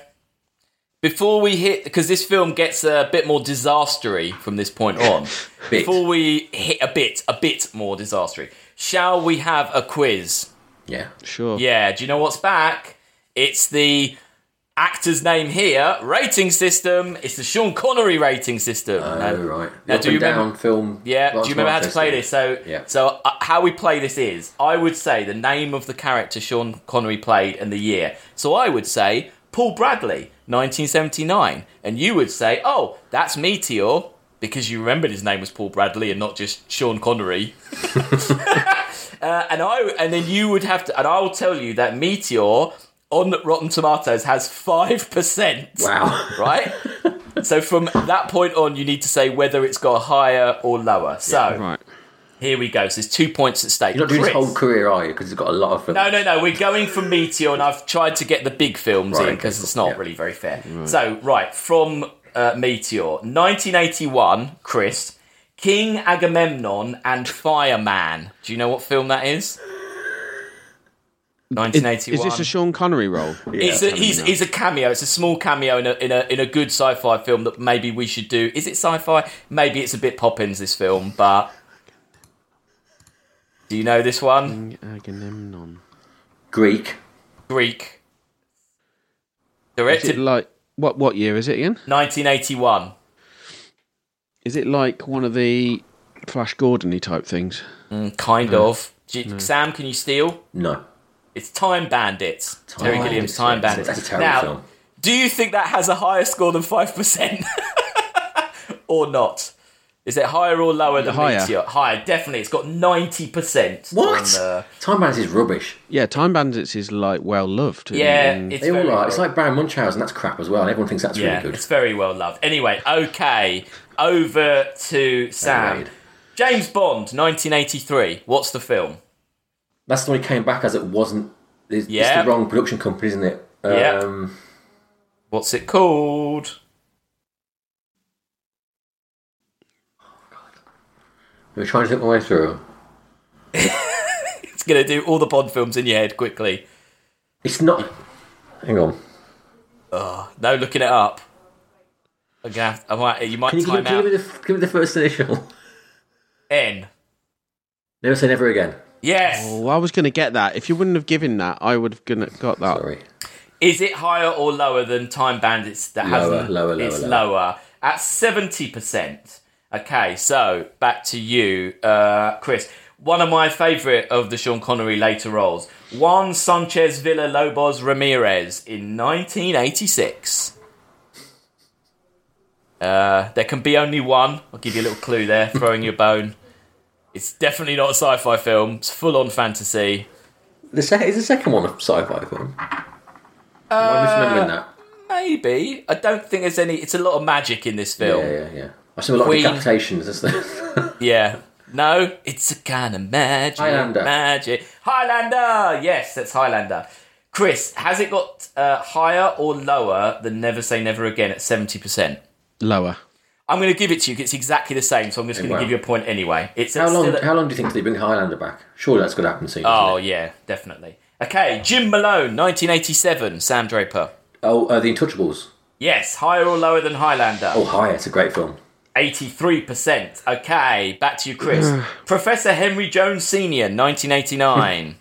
Before we hit, because this film gets a bit more disastery from this point on. Bit. Before we hit a bit, a bit more disastery, shall we have a quiz? Yeah. Sure. Yeah. Do you know what's back? It's the actor's name here rating system. It's the Sean Connery rating system. Oh, Now- right. now, The do up you and down remember- film. Yeah, Lance do you remember how to Marquez play thing. this? So, Yeah. so uh, how we play this is, I would say the name of the character Sean Connery played and the year. So I would say Paul Bradley, nineteen seventy-nine, and you would say, oh, that's Meteor, because you remembered his name was Paul Bradley and not just Sean Connery. uh, and I, and then you would have to, and I will tell you that Meteor on Rotten Tomatoes has five percent. Wow. Right? So from that point on, you need to say whether it's got higher or lower. So Right. here we go. So there's two points at stake. You're not doing his Chris. whole career, are you? Because he's got a lot of films. No, no, no. We're going from Meteor, and I've tried to get the big films Right, in because okay, it's not yeah. really very fair. So, right, from uh, Meteor, nineteen eighty-one, Chris, King Agamemnon and Fireman. Do you know what film that is? nineteen eighty-one. Is this a Sean Connery role? It's a, he's, he's a cameo. It's a small cameo in a, in a in a good sci-fi film that maybe we should do. Is it sci-fi? Maybe it's a bit Poppins, this film, but do you know this one? Agamemnon. Greek. Greek. Is Directed it like what? What year is it again? nineteen eighty-one. Is it like one of the Flash Gordon-y type things? Mm, kind of. Do you- Sam, can you steal? No. It's Time Bandits. Terry Time Gilliam's Bandits, Time yeah. Bandits. That's a terrible now, film. do you think that has a higher score than five percent? Or not? Is it higher or lower than Higher. Meteor? Higher, definitely. It's got ninety percent. What? On the... Time Bandits is rubbish. Yeah, Time Bandits is like well loved. Yeah, and- it's They all very are. well- It's like Baron Munchausen. That's crap as well. And everyone thinks that's yeah, really good. it's very well loved. Anyway, okay, over to Sam. Right. James Bond, nineteen eighty-three. What's the film? That's the one he came back as it wasn't. It's, Yeah. it's the wrong production company, isn't it? Yeah. Um, What's it called? We're trying to think my way through. It's going to do all the Bond films in your head quickly. It's not. Hang on. No, looking it up. I'm gonna have, I might, you might Can you give, time give, out. me the, give me the first initial? N. Never say never again. Yes. Oh, I was going to get that. If you wouldn't have given that, I would have gonna got that. Sorry. Is it higher or lower than Time Bandits that Lower, hasn't? lower, lower, It's lower. lower. At seventy percent. Okay, so back to you, uh, Chris. One of my favourite of the Sean Connery later roles. Juan Sanchez Villalobos Ramirez in nineteen eighty-six. Uh, there can be only one. I'll give you a little clue there, throwing you a bone. It's definitely not a sci-fi film. It's full-on fantasy. The se- is the second one a sci-fi film? Am I misremembering that? Maybe. I don't think there's any... It's a lot of magic in this film. Yeah, yeah, yeah. I've seen a lot Queen- of decapitations. That's the... Yeah. No, it's a kind of magic. Highlander. Magic. Highlander! Yes, that's Highlander. Chris, has it got uh, higher or lower than Never Say Never Again at seventy percent? Lower. I'm going to give it to you 'cause it's exactly the same, so I'm just going to wow. give you a point anyway. It's how it's long? still at- How long do you think they bring Highlander back? Surely that's going to happen soon. Oh, isn't it? yeah, definitely. Okay, Jim Malone, nineteen eighty-seven, Sam Draper. Oh, uh, the Untouchables. Yes, higher or lower than Highlander? Oh, hi! It's a great film. eighty-three percent. Okay, back to you, Chris. Professor Henry Jones Senior, nineteen eighty-nine.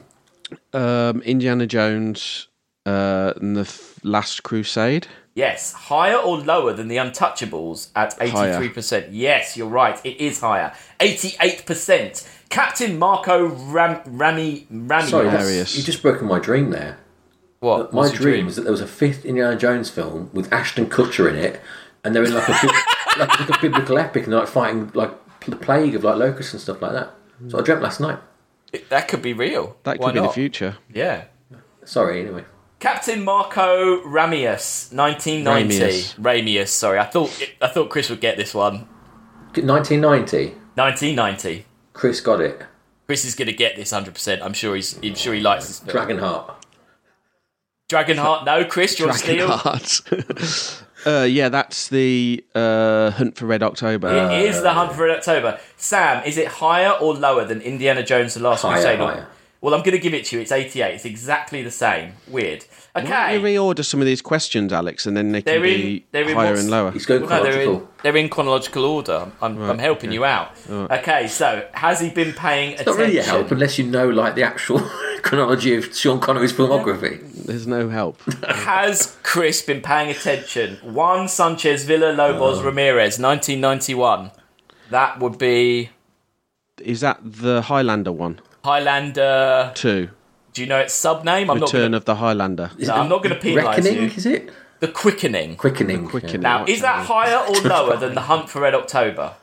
Um, Indiana Jones uh, and the Th- Last Crusade. Yes, higher or lower than the Untouchables at eighty-three percent. Yes, you're right, it is higher. eighty-eight percent. Captain Marco Ram- Rami... Rami Sorry, that's, Hilarious. you just broken my dream there. What? My What's your dream was that there was a fifth Indiana Jones film with Ashton Kutcher in it, and they're in like a bib- like, like a biblical epic, and they're like fighting like the plague of like locusts and stuff like that. So I dreamt last night. That could be real. That Why could be not? the future. Yeah. Sorry, anyway. Captain Marco Ramius, nineteen ninety. Ramius. Ramius, sorry. I thought I thought Chris would get this one. nineteen ninety. nineteen ninety. Chris got it. Chris is going to get this one hundred percent. I'm sure he's I'm sure he likes this film. Dragonheart. Dragonheart, no. Chris, do you want to steal? Dragonheart. uh, yeah, that's the uh, Hunt for Red October. It is the Hunt for Red October. Sam, is it higher or lower than Indiana Jones: The Last Higher, Crusade? higher. Well, I'm going to give it to you. It's eighty-eight. It's exactly the same. Weird. Why don't Okay. you reorder some of these questions, Alex, and then they can They're in- be they're in higher what's- and lower? He's going Well, no, they're in, chronological. they're in chronological order. I'm, I'm helping you out. Okay, so has he been paying attention? Not really a help unless you know like the actual chronology of Sean Connery's filmography. There's no help. Has Chris been paying attention? Juan Sanchez Villalobos Oh. Ramirez, nineteen ninety-one. That would be Is that the Highlander one? Highlander. Two. Do you know its sub-name? I'm not Return gonna, of the Highlander. Is No, it I'm not going to penalise Reckoning, you. is it? The Quickening. Quickening. Quickening. yeah. Now, is that higher or lower than the Hunt for Red October?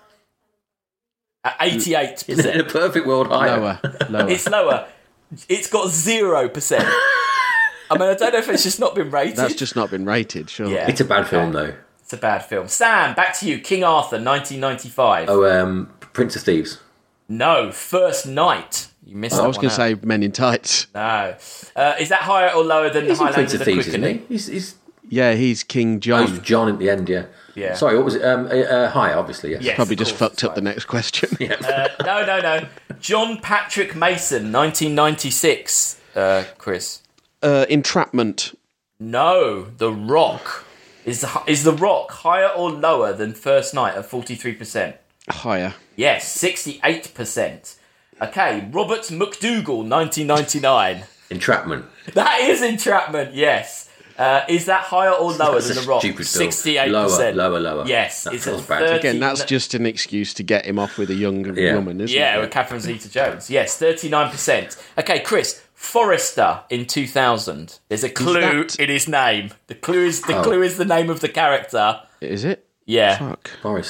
At eighty-eight In a percent. perfect world, higher. Lower. Lower. It's lower. It's got zero percent. I mean, I don't know if it's just not been rated. That's just not been rated, sure. Yeah. It's a bad film, though. It's a bad film. Sam, back to you. King Arthur, nineteen ninety-five. Oh, um, Prince of Thieves. No, First Night. You missed that I was one going to out. say Men in Tights. No. Uh, is that higher or lower than He's in Highlander Prince of the Thieves, isn't Quickening? he? He's, he's Yeah, he's King oh, John. he's John at the end, yeah. Yeah. Sorry, what was it? Um, uh, uh, high, obviously, yes. Yes, Probably of just course, fucked it's up the fine. next question. Yeah. Uh, no, no, no. John Patrick Mason, nineteen ninety-six. Uh, Chris. Uh, Entrapment. No, The Rock. Is the, is The Rock higher or lower than First Night at forty-three percent? Higher. Yes, sixty-eight percent. Okay, Robert McDougall, nineteen ninety-nine. Entrapment. That is Entrapment, yes. Uh, is that higher or lower That's than a The Rock? stupid film. sixty-eight percent. Lower, lower, lower. Yes, That it's feels at bad. thirty Again, that's just an excuse to get him off with a young Yeah. woman, isn't Yeah, it? with Catherine Zeta-Jones. Yes, thirty-nine percent. Okay, Chris, Forrester in two thousand. There's a clue that- in his name. The clue is the Oh. clue is the name of the character. Is it? Yeah. Fuck. Forrester.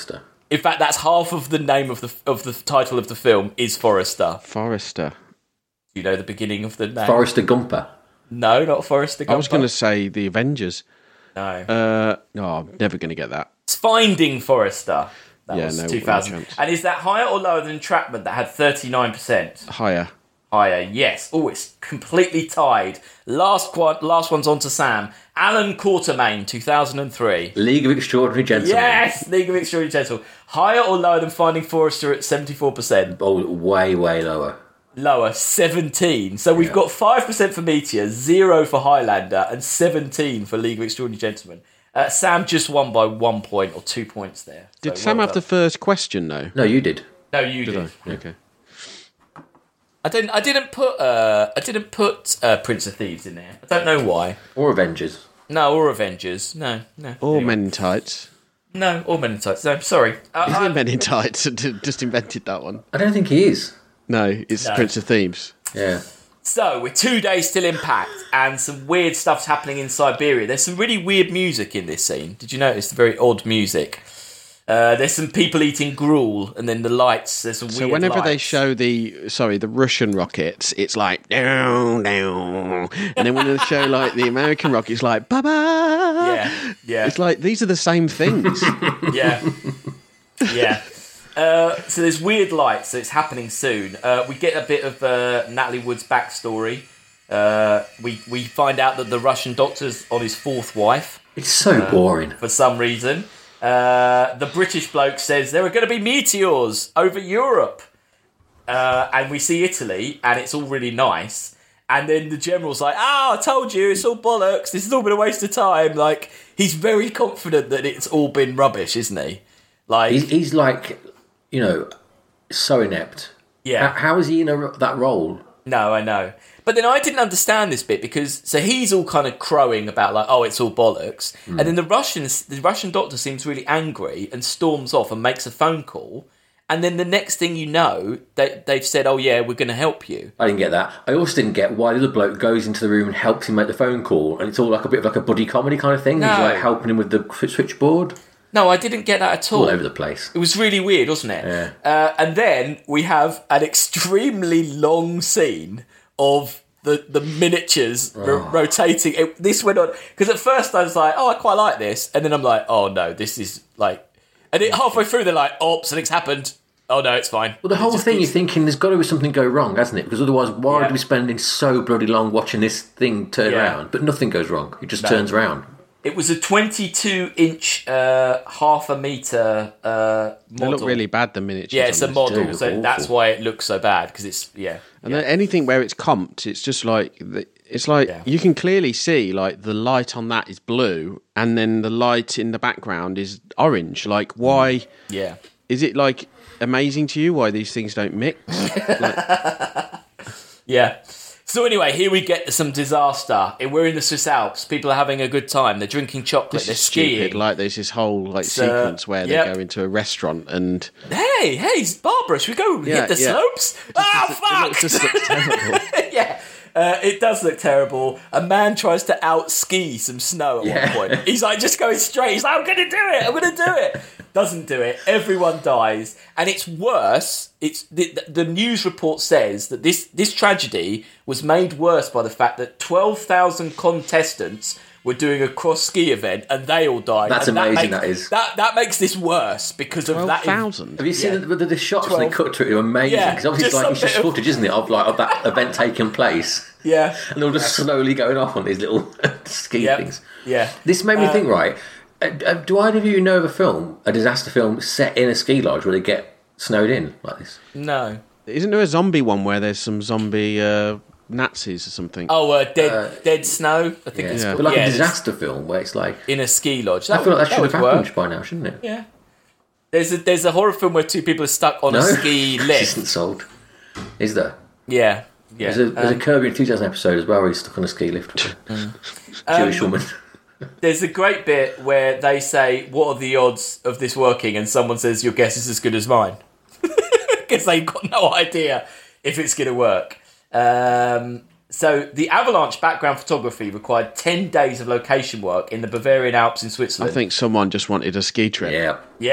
In fact, that's half of the name of the of the title of the film is Forrester. Forrester. Do you know the beginning of the name? Forrester Gumper. No, not Forrester Gumper. I was going to say the Avengers. No. Uh, no, I'm never going to get that. It's Finding Forrester. That Yeah, was no- no two thousand. chance. And is that higher or lower than Entrapment that had thirty-nine percent? Higher. Higher, yes. Oh, it's completely tied. Last one, last one's on to Sam. Alan Quatermain, two thousand three. League of Extraordinary Gentlemen. Yes, League of Extraordinary Gentlemen. Higher or lower than Finding Forrester at seventy-four percent? Oh, way, way lower. Lower, seventeen. So we've Yeah. got five percent for Meteor, zero for Highlander, and seventeen for League of Extraordinary Gentlemen. Uh, Sam just won by one point or two points there. Did So Sam well have the done. first question, though? No, you did. No, you did. Did I? Okay. I didn't. I didn't put. Uh, I didn't put uh, Prince of Thieves in there. I don't know why. Or Avengers. No, or Avengers. No, no. Or Anyway. Men in Tights. No, or Men in Tights. No, sorry. Uh, Isn't I- it Men in Tights? Just invented that one. I don't think he is. No, it's No. Prince of Thieves. Yeah. So, we're two days till impact, and some weird stuff's happening in Siberia. There's some really weird music in this scene. Did you notice the very odd music? Uh, there's some people eating gruel, and then the lights. There's some So weird whenever they lights. show the sorry the Russian rockets, it's like down down, and then when they show like the American rockets, like ba ba. Yeah, yeah. It's like these are the same things. Yeah. Yeah. Uh, so there's weird lights, so it's happening soon. Uh, we get a bit of uh, Natalie Wood's backstory. Uh, we, we find out that the Russian doctor's on his fourth wife It's so boring. for some reason. Uh, the British bloke says there are going to be meteors over Europe. Uh, and we see Italy, and it's all really nice. And then the general's like, ah, I told you, it's all bollocks. This has all been a waste of time. Like, he's very confident that it's all been rubbish, isn't he? Like, He's, he's like, you know, so inept. yeah. How, how is he in a, that role? No, I know. But then I didn't understand this bit because so he's all kind of crowing about like, oh, it's all bollocks. Hmm. And then the Russians the Russian doctor seems really angry and storms off and makes a phone call. And then the next thing you know, they they've said, oh yeah, we're gonna help you. I didn't get that. I also didn't get why the other bloke goes into the room and helps him make the phone call, and it's all like a bit of like a buddy comedy kind of thing. No. He's like helping him with the swi- switchboard. No, I didn't get that at all. All over the place. It was really weird, wasn't it? Yeah. Uh, and then we have an extremely long scene of the, the miniatures ro- rotating. It, this went on because at first I was like, "Oh, I quite like this," and then I'm like, "Oh no, this is like," and it, halfway through they're like, "Oh, something's happened." Oh no, it's fine. Well, the whole It just thing, keeps- you're thinking there's got to be something go wrong, hasn't it? Because otherwise, why Yeah. are we spending so bloody long watching this thing turn Yeah. around? But nothing goes wrong. It just No. turns around. It was a twenty-two inch, uh, half a meter uh, They model. look really bad, the miniatures. Yeah, it's a on this. model, look so awful. that's why it looks so bad because it's yeah. And yeah. then anything where it's comped, it's just like the- it's like Yeah. you can clearly see like the light on that is blue, and then the light in the background is orange. Like, why yeah. is it like amazing to you why these things don't mix? Yeah. So anyway, here we get some disaster. We're in the Swiss Alps. People are having a good time. They're drinking chocolate. This They're is skiing. stupid. Like, there's this whole like So, sequence where yep. they go into a restaurant and Hey, hey, Barbara, should we go Yeah, hit the yeah. slopes? Oh, it fuck! just looks terrible. yeah. Uh, it does look terrible. A man tries to out ski some snow at Yeah. one point. He's like just going straight. He's like, I'm going to do it. I'm going to do it. Doesn't do it. Everyone dies, and it's worse. It's the, the news report says that this this tragedy was made worse by the fact that twelve thousand contestants were doing a cross ski event and they all died. That's And amazing, makes, that is. That that makes this worse because of twelve that. thousand. Have you seen Yeah. the, the, the shots when they twelve. cut to it? Are amazing. Yeah, Because obviously, just it's like some it's just bit of- footage, isn't it, of like of that event taking place, Yeah. and they're all just slowly going off on these little ski Yep. things. Yeah. This made me Uh, think, right? Uh, uh, do either of you know of a film, a disaster film set in a ski lodge where they get snowed in like this? No. Isn't there a zombie one where there's some zombie uh, Nazis or something? Oh, uh, dead dead snow. I think Yeah, it's Yeah. but like yeah, a it's disaster film where it's like in a ski lodge. I feel like that should have would work. happened by now, shouldn't it? Yeah. There's a there's a horror film where two people are stuck on No, a ski This lift. isn't sold. Is there? Yeah. Yeah. There's a, there's Um, a Kirby Enthusiasm episode as well where he's stuck on a ski lift with a Jewish Um, woman. There's a great bit where they say, "What are the odds of this working?" And someone says, "Your guess is as good as mine," because they've got no idea if it's going to work. Um, so the avalanche background photography required ten days of location work in the Bavarian Alps in I Switzerland. think someone just wanted a ski trip. Yeah. Yep.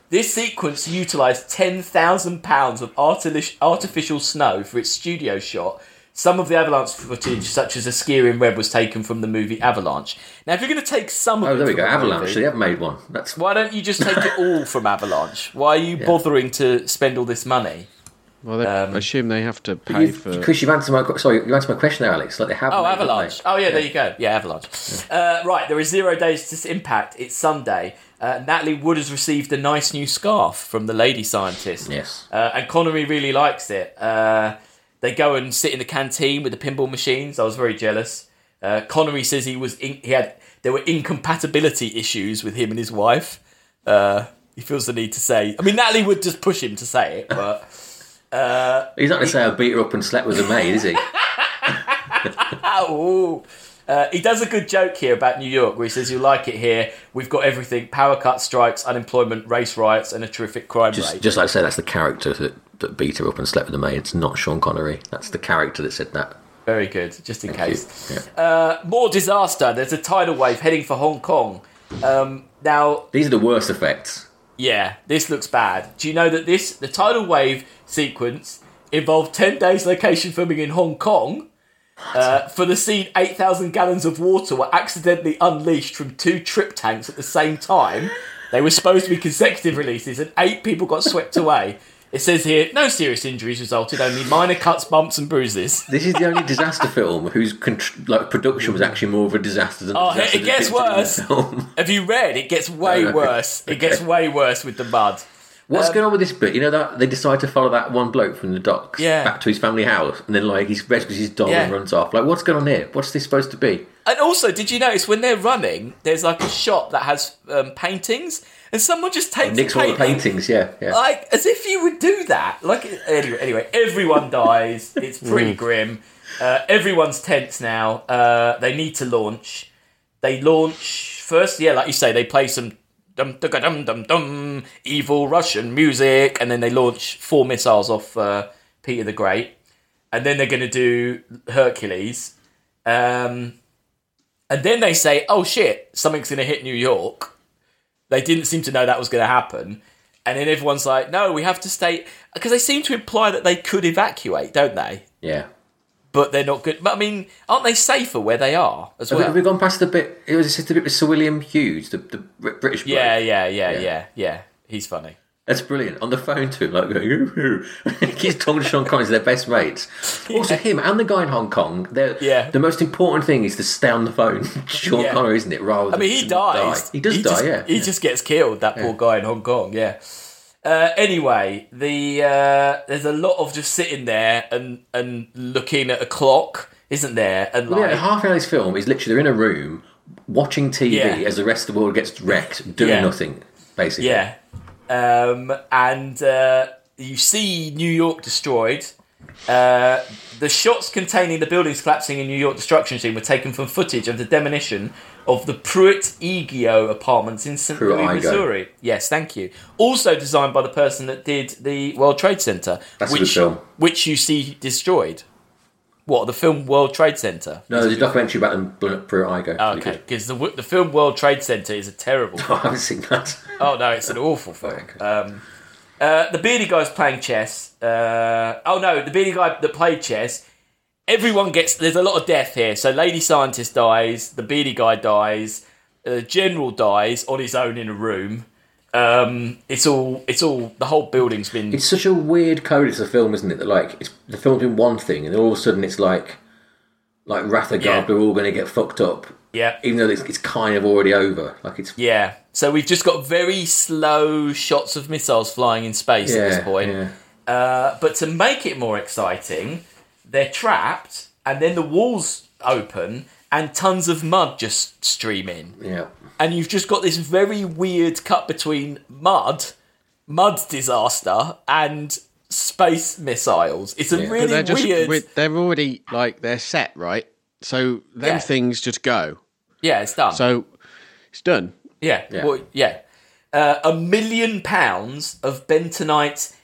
This sequence utilised ten thousand pounds of artific- artificial snow for its studio shot. Some of the Avalanche footage, such as a skier in red, was taken from the movie Avalanche. Now, if you're going to take some of Oh, it there we from go. a Avalanche. movie, So they have made one. That's why don't you just take it all from Avalanche? Why are you Yeah. bothering to spend all this money? Well, they Um, assume they have to pay You've, for. Chris, you've answered my que- sorry. You answered my question there, Alex. Like they have. Oh, made, Avalanche. haven't Oh, they? yeah, there you go. Yeah, Avalanche. Uh, right, there is zero days to impact. It's Sunday. Uh, Natalie Wood has received a nice new scarf from the lady scientist. Yes. Uh, and Connery really likes it. Uh, they go and sit in the canteen with the pinball machines. I was very jealous. Uh, Connery says he was in, he had there were incompatibility issues with him and his wife. Uh, he feels the need to say. I mean, Natalie would just push him to say it, but He's not going to say I beat her up and slept with a maid, is he? oh. Uh, he does a good joke here about New York, where he says, "You like it here? We've got everything: power cut, strikes, unemployment, race riots, and a terrific crime Just, rate." just like I say, that's the character that, that beat her up and slept with a maid. It's not Sean Connery. That's the character that said that. Very good, just in Thank case. you. Yeah. Uh, more disaster. There's a tidal wave heading for Hong Kong. Um, now, These are the worst effects. yeah, this looks bad. Do you know that this the tidal wave sequence involved ten days location filming in Hong Kong? Uh, for the scene, eight thousand gallons of water were accidentally unleashed from two trip tanks at the same time. They were supposed to be consecutive releases, and eight people got swept away. It says here, no serious injuries resulted, only minor cuts, bumps, and bruises. This is the only disaster film whose contr- like production was actually more of a disaster than. Oh, the disaster it gets depicted in the worse. film. Have you read? It gets way No. worse. It gets way worse with the mud. What's Um, going on with this bit? You know that they decide to follow that one bloke from the docks Yeah. back to his family house, and then like he rescues his dog Yeah. and runs off. Like, what's going on here? What's this supposed to be? And also, did you notice when they're running, there's like a shop that has um, paintings, and someone just takes Nick's the all the painting, paintings, yeah, yeah. like as if you would do that. Like anyway, anyway, everyone dies. It's pretty grim. Uh, everyone's tense now. Uh, they need to launch. They launch first. Yeah, like you say, they play some dum dum dum dum dum evil Russian music, and then they launch four missiles off uh, Peter the Great, and then they're going to do Hercules. Um, and then they say, "Oh shit, something's going to hit New York." They didn't seem to know that was going to happen. And then everyone's like, no, we have to stay... Because they seem to imply that they could evacuate, don't they? Yeah. But they're not good. But, I mean, aren't they safer where they are as Have, we, well? have we gone past the bit? It was just a bit with Sir William Hughes, the, the Br- British bloke. Yeah, yeah, yeah, Yeah. yeah, yeah. He's funny. That's brilliant. On the phone to him, like going, ooh, ooh. He's talking to Sean Connery, they're best mates. Also, him and the guy in Hong Kong, they're, Yeah. the most important thing is to stay on the phone. Sean Yeah. Connery, isn't it? Rather I mean, than he to not dies. die. He does die, just, yeah. He yeah. just gets killed, that poor guy in Hong Kong, yeah. Uh, anyway, the uh, there's a lot of just sitting there and, and looking at a clock, isn't there? And Well, like, yeah, half an hour of this film is literally they're in a room watching T V Yeah. as the rest of the world gets wrecked, doing Yeah. nothing, basically. yeah. Um, and uh, you see New York destroyed. Uh, the shots containing the buildings collapsing in New York destruction scene were taken from footage of the demolition of the Pruitt-Egeo apartments in Saint Louis, Pruitt-Egeo. Missouri. Yes, thank you. Also designed by the person that did the World Trade Center, That's a which good film. which you see destroyed. What, the film World Trade Center? No, there's a documentary about them blowing up Pruitt-Egeo. Oh, Really okay, good. because the the film World Trade Center is a terrible. I haven't seen that. Oh no, it's an awful film. Okay. Um, uh, the beardy guy's playing chess. Uh, oh no, the beardy guy that played chess. Everyone gets. There's a lot of death here. So, lady scientist dies. The beardy guy dies. The general dies on his own in a room. Um, it's all. It's all. The whole building's been. It's such a weird code. It's a film, isn't it? That like it's the film's been one thing, and then all of a sudden it's like, like Wrath of Yeah. God, we're all going to get fucked up, Yeah. even though it's, it's kind of already over. Like it's Yeah. So we've just got very slow shots of missiles flying in space yeah, at this point. yeah. Uh, but to make it more exciting, they're trapped, and then the walls open, and tons of mud just stream in. Yeah. And you've just got this very weird cut between mud, mud disaster, and space missiles. It's a Yeah. But really they're just weird... with- they're already like they're set, right? So them Yeah. things just go. Yeah, it's done. So it's done. Yeah, Yeah. well, yeah. Uh, a million pounds of bentonite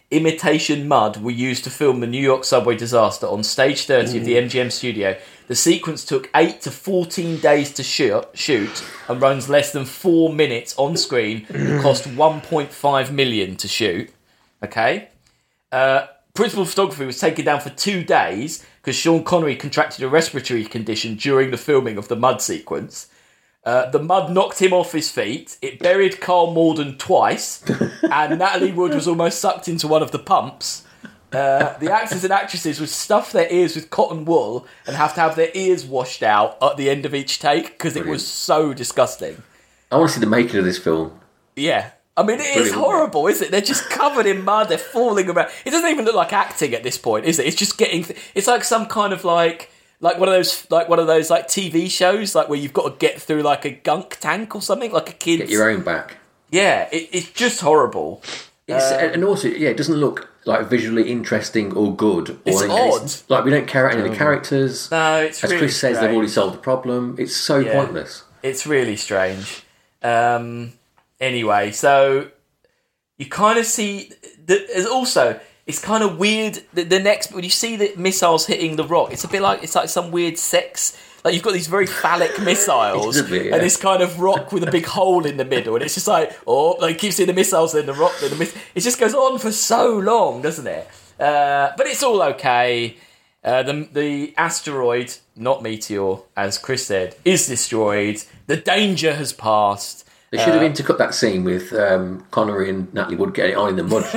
imitation mud were used to film the New York subway disaster on stage thirty Ooh. Of the M G M studio. The sequence took eight to fourteen days to shoot, shoot and runs less than four minutes on screen. It cost one point five million to shoot. Okay? Uh, principal photography was taken down for two days because Sean Connery contracted a respiratory condition during the filming of the mud sequence. Uh, the mud knocked him off his feet. It buried Carl Malden twice, and Natalie Wood was almost sucked into one of the pumps. Uh, the actors and actresses would stuff their ears with cotton wool and have to have their ears washed out at the end of each take because it was so disgusting. I want to see the making of this film. Yeah. I mean, it is horrible, isn't it? They're just covered in mud. They're falling around. It doesn't even look like acting at this point, is it? It's just getting... Th- it's like some kind of like... Like one of those, like one of those, like T V shows, like where you've got to get through like a gunk tank or something, like a kid's. Get your own back. Yeah, it, it's just horrible. It's, um, and also, yeah, it doesn't look like visually interesting or good. Or it's anything. odd. It's, like we don't care about any of the characters. No, it's as really Chris says, strange. they've already solved the problem. It's so Yeah. pointless. It's really strange. Um, anyway, so you kind of see that. There's also. It's kind of weird. The, the next, when you see the missiles hitting the rock, it's a bit like it's like some weird sex. Like you've got these very phallic missiles, bit, yeah. and this kind of rock with a big hole in the middle, and it's just like, oh, like you keep seeing the missiles, then the rock, then the miss. It just goes on for so long, doesn't it? Uh, but it's all okay. Uh, the the asteroid, not meteor, as Chris said, is destroyed. The danger has passed. They should have uh, intercut that scene with um, Connery and Natalie Wood getting on in the mud.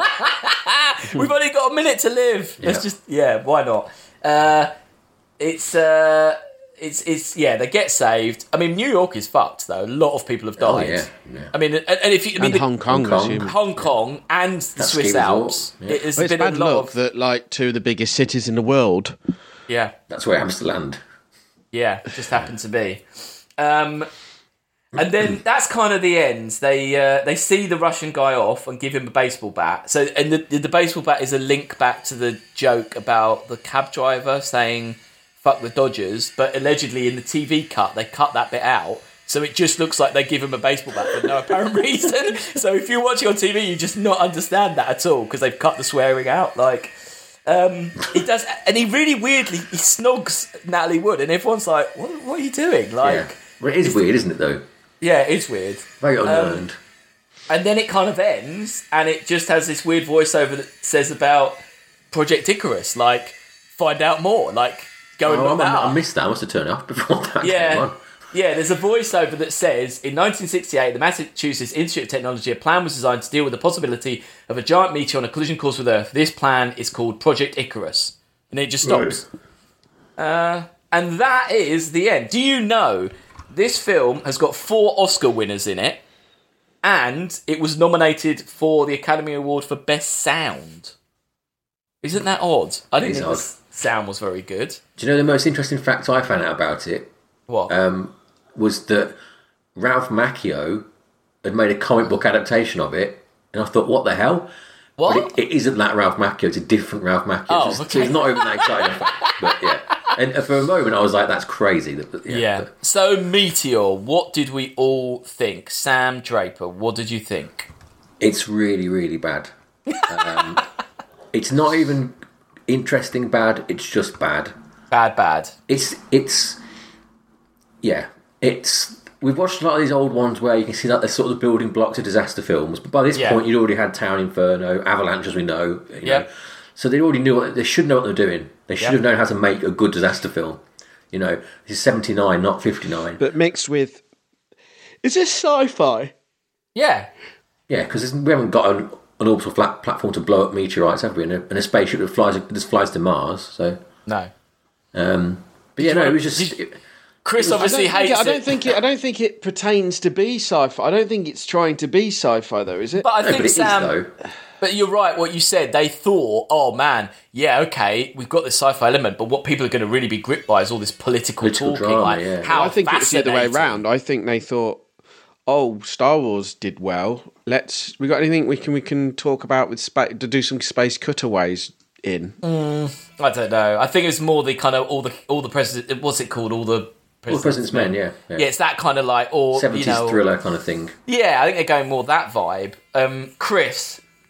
We've only got a minute to live. Yeah. Let's just, yeah, why not? Uh, it's, uh, it's, it's, yeah, they get saved. I mean, New York is fucked, though. A lot of people have died. Oh, yeah, yeah. I mean, and, and if you, I mean, and the, Hong Kong, Hong Kong, Hong Kong and the That's Swiss ski Alps. resort. Yeah. It has well, it's been bad a lot luck of, that like two of the biggest cities in the world. yeah, That's where it happens to land. yeah, it just happened to be. Um, and then that's kind of the end. They uh, they see the Russian guy off and give him a baseball bat. So, and the, the baseball bat is a link back to the joke about the cab driver saying "fuck the Dodgers," but allegedly in the T V cut they cut that bit out, so it just looks like they give him a baseball bat for no apparent reason. So if you're watching on T V, you just not understand that at all because they've cut the swearing out. Like um, he does, and he really weirdly he snogs Natalie Wood, and everyone's like, "What, what are you doing?" Like, Yeah. Well, it is weird, isn't it, though? yeah, it's weird. Very unearned. Um, and then it kind of ends, and it just has this weird voiceover that says about Project Icarus, like, find out more, like, going oh, on I, that. I missed that. I must have turned it off before that came Yeah, on. yeah. There's a voiceover that says, in nineteen sixty-eight, the Massachusetts Institute of Technology, a plan was designed to deal with the possibility of a giant meteor on a collision course with Earth. This plan is called Project Icarus. And it just stops. Right. Uh, and that is the end. Do you know... This film has got four Oscar winners in it, and it was nominated for the Academy Award for Best Sound. Isn't that odd? I didn't think odd. the sound was very good. Do you know the most interesting fact I found out about it? What? Um, was that Ralph Macchio had made a comic book adaptation of it, and I thought, what the hell? What? But it, it isn't that Ralph Macchio, it's a different Ralph Macchio. Oh, so, it's, okay. so it's not even that exciting. But yeah. And for a moment I was like, that's crazy. That, yeah. yeah. But So, Meteor, what did we all think? Sam Draper, what did you think? it's really, really bad. Um, it's not even interesting bad, it's just bad. Bad, bad. It's, it's, yeah, it's, we've watched a lot of these old ones where you can see that they're sort of the building blocks of disaster films, but by this Yeah. point you'd already had Town Inferno, Avalanche as we know. You know. Yep. So they already knew what, they should know what they're doing. They should Yep. have known how to make a good disaster film. You know, this is seventy-nine, not fifty-nine. But mixed with... Is this sci-fi? Yeah. Yeah, because we haven't got an, an orbital flat platform to blow up meteorites, have we? And a, and a spaceship that flies that flies to Mars. So, No. um, but yeah, no, it was just. Did- It, Chris I obviously don't, think hates it, I it. don't think it. I don't think it pertains to be sci-fi. I don't think it's trying to be sci-fi, though, is it? But I no, think but it is, Sam... though. But you're right, what you said. They thought, oh man, yeah, okay, we've got this sci-fi element, but what people are going to really be gripped by is all this political, Political talking. drama, like, yeah. how I think it was the other way fascinating. around. I think they thought, oh, Star Wars did well. Let's. We got anything we can we can talk about with spa- to do some space cutaways in? Mm, I don't know. I think it's more the kind of all the all the president. What's it called? All the All the President's Men, yeah. Yeah, it's that kind of like, or seventies you know, thriller kind of thing. yeah. I think they're going more that vibe. Um, Chris,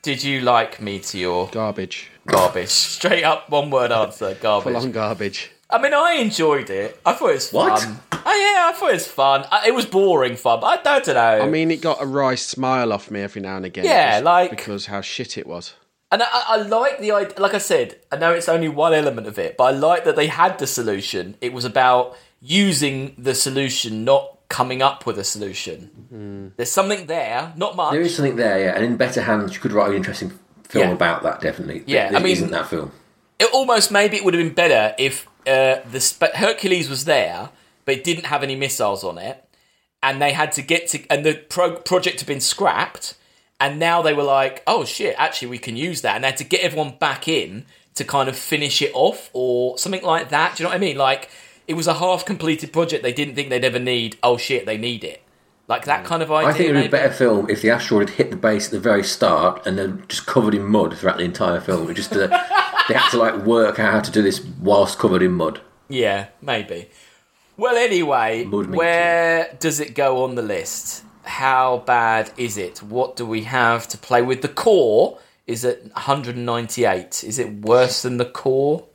Did you like Meteor? Garbage. Garbage. Straight up, one word answer. Garbage. Full on garbage. I mean, I enjoyed it. I thought it was fun. What? Oh, yeah, I thought it was fun. I, it was boring fun, but I don't know. I mean, it got a wry smile off me every now and again. Yeah, just like- because how shit it was. And I, I like the idea, like I said, I know it's only one element of it, but I like that they had the solution. It was about using the solution, not coming up with a solution. Mm. There's something there, not much. There is something there, yeah, and in better hands, you could write an interesting film Yeah. about that. Definitely, Yeah, There I mean- isn't that film. It almost, maybe it would have been better if uh, the sp- Hercules was there, but it didn't have any missiles on it, and they had to get to, and the pro- project had been scrapped, and now they were like, oh shit, actually we can use that, and they had to get everyone back in to kind of finish it off, or something like that. Do you know what I mean? Like, it was a half-completed project they didn't think they'd ever need. Oh shit, they need it. Like that kind of idea. I think it would be a maybe. better film if the asteroid had hit the base at the very start and then just covered in mud throughout the entire film. It just uh, they had to like work out how to do this whilst covered in mud. Yeah, maybe. Well, anyway, Mud meat, where does it go on the list? How bad is it? What do we have to play with? The Core is at one hundred ninety-eight. Is it worse than The Core?